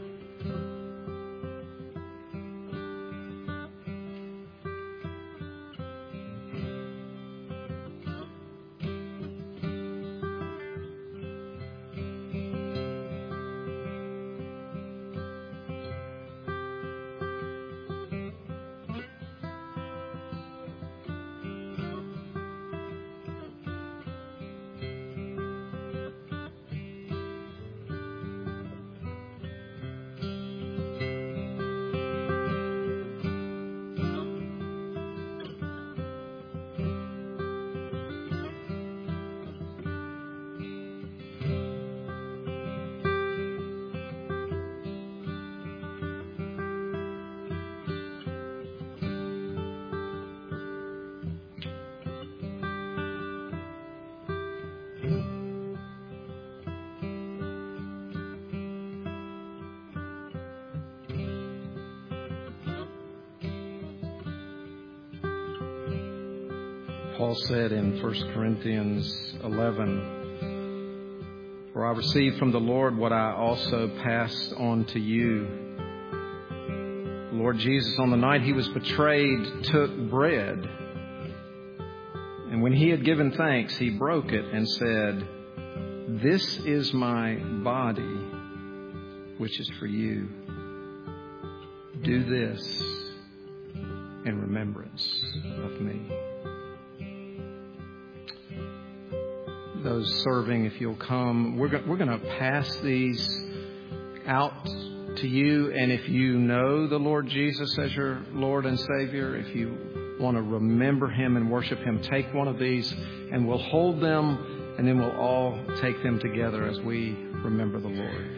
Paul said in 1 Corinthians 11, "For I received from the Lord what I also passed on to you. The Lord Jesus, on the night He was betrayed, took bread. And when He had given thanks, He broke it and said, 'This is my body, which is for you. Do this in remembrance of me.'" those serving, if you'll come. We're going to pass these out to you. And if you know the Lord Jesus as your Lord and Savior, if you want to remember Him and worship Him, take one of these and we'll hold them, and then we'll all take them together as we remember the Lord.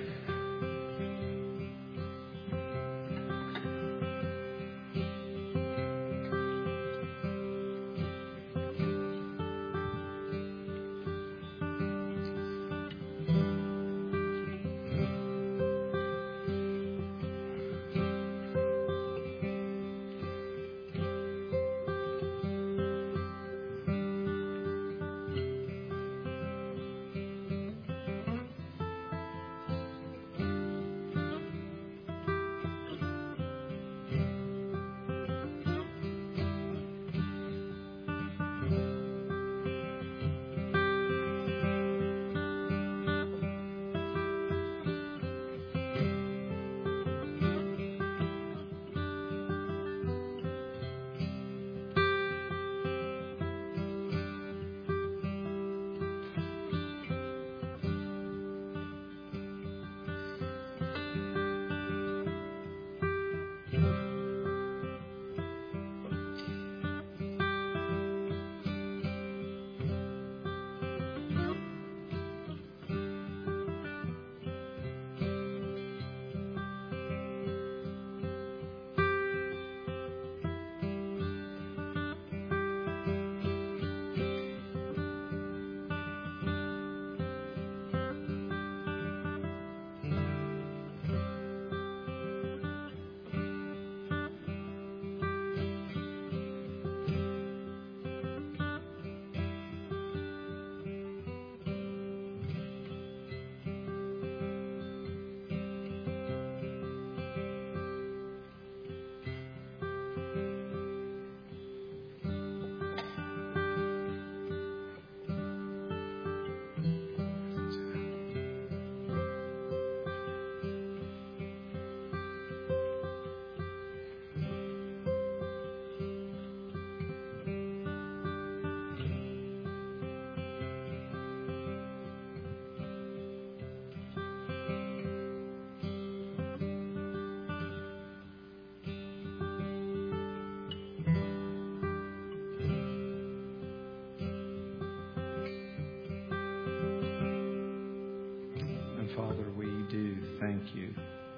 Father, we do thank you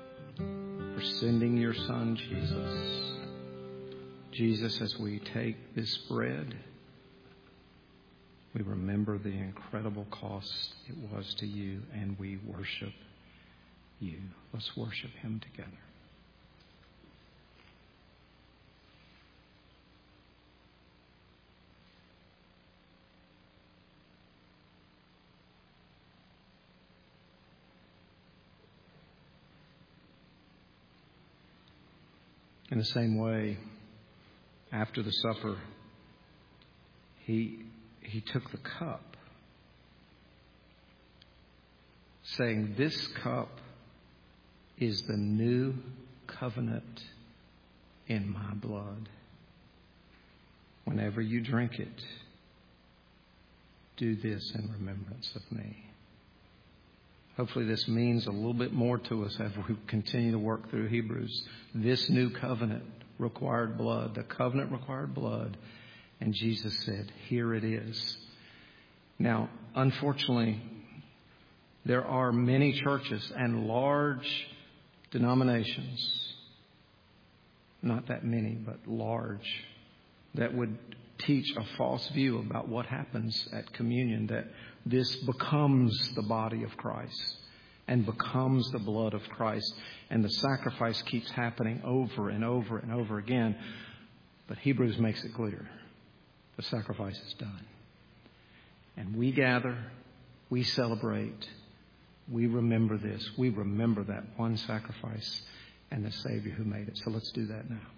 for sending your Son, Jesus. Jesus, as we take this bread, we remember the incredible cost it was to you, and we worship you. Let's worship Him together. In the same way, after the supper, he took the cup, saying, "This cup is the new covenant in my blood. Whenever you drink it, do this in remembrance of me." Hopefully this means a little bit more to us as we continue to work through Hebrews. This new covenant required blood. The covenant required blood. And Jesus said, here it is. Now, unfortunately, there are many churches and large denominations, not that many, but large, that would teach a false view about what happens at communion, that this becomes the body of Christ and becomes the blood of Christ, and the sacrifice keeps happening over and over and over again. But Hebrews makes it clear. The sacrifice is done. And we gather, we celebrate, we remember this. We remember that one sacrifice and the Savior who made it. So let's do that now.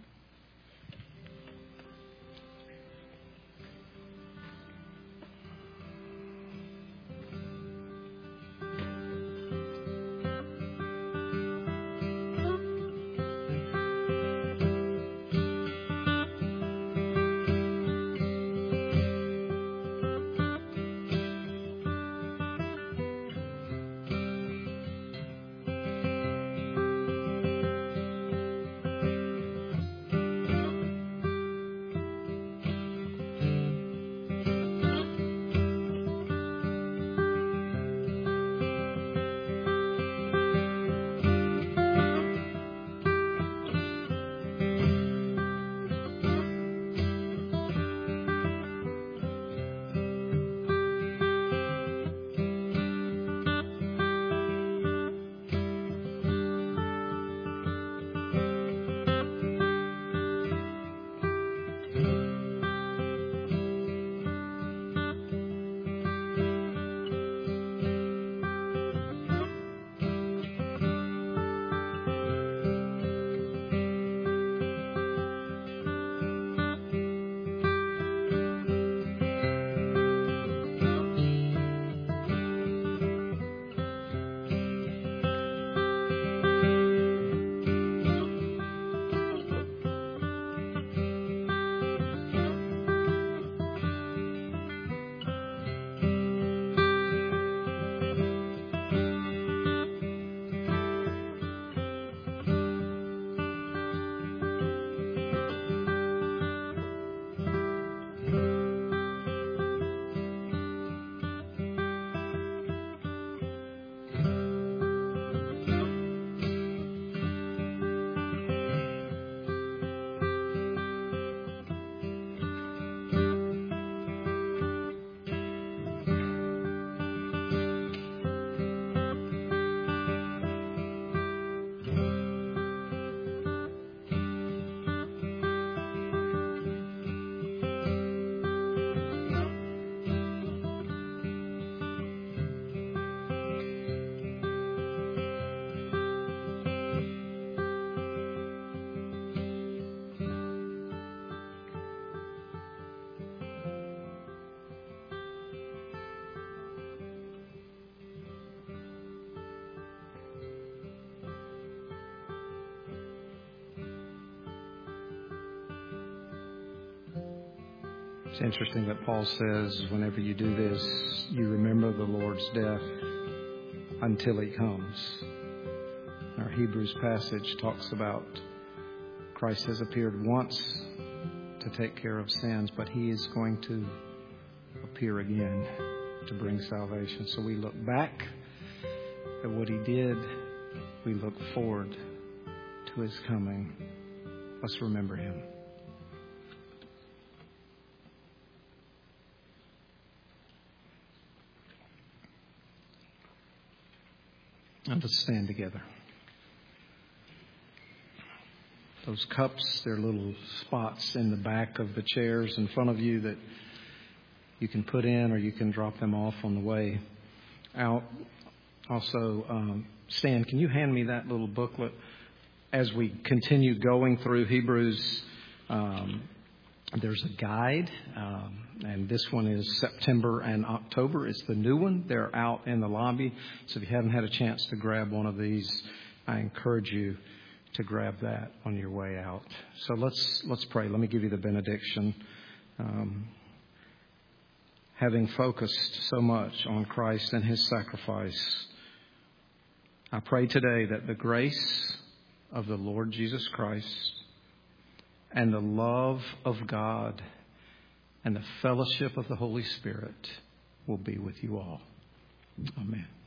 It's interesting that Paul says whenever you do this, you remember the Lord's death until He comes. Our Hebrews passage talks about Christ has appeared once to take care of sins, but He is going to appear again to bring salvation. So we look back at what He did. We look forward to His coming. Let's remember Him. And let's stand together. Those cups, they're little spots in the back of the chairs in front of you that you can put in, or you can drop them off on the way out. Also, Stan, can you hand me that little booklet? As we continue going through Hebrews, there's a guide, and this one is September and October. It's the new one. They're out in the lobby. So if you haven't had a chance to grab one of these, I encourage you to grab that on your way out. So let's pray. Let me give you the benediction. Having focused so much on Christ and His sacrifice, I pray today that the grace of the Lord Jesus Christ and the love of God and the fellowship of the Holy Spirit will be with you all. Amen.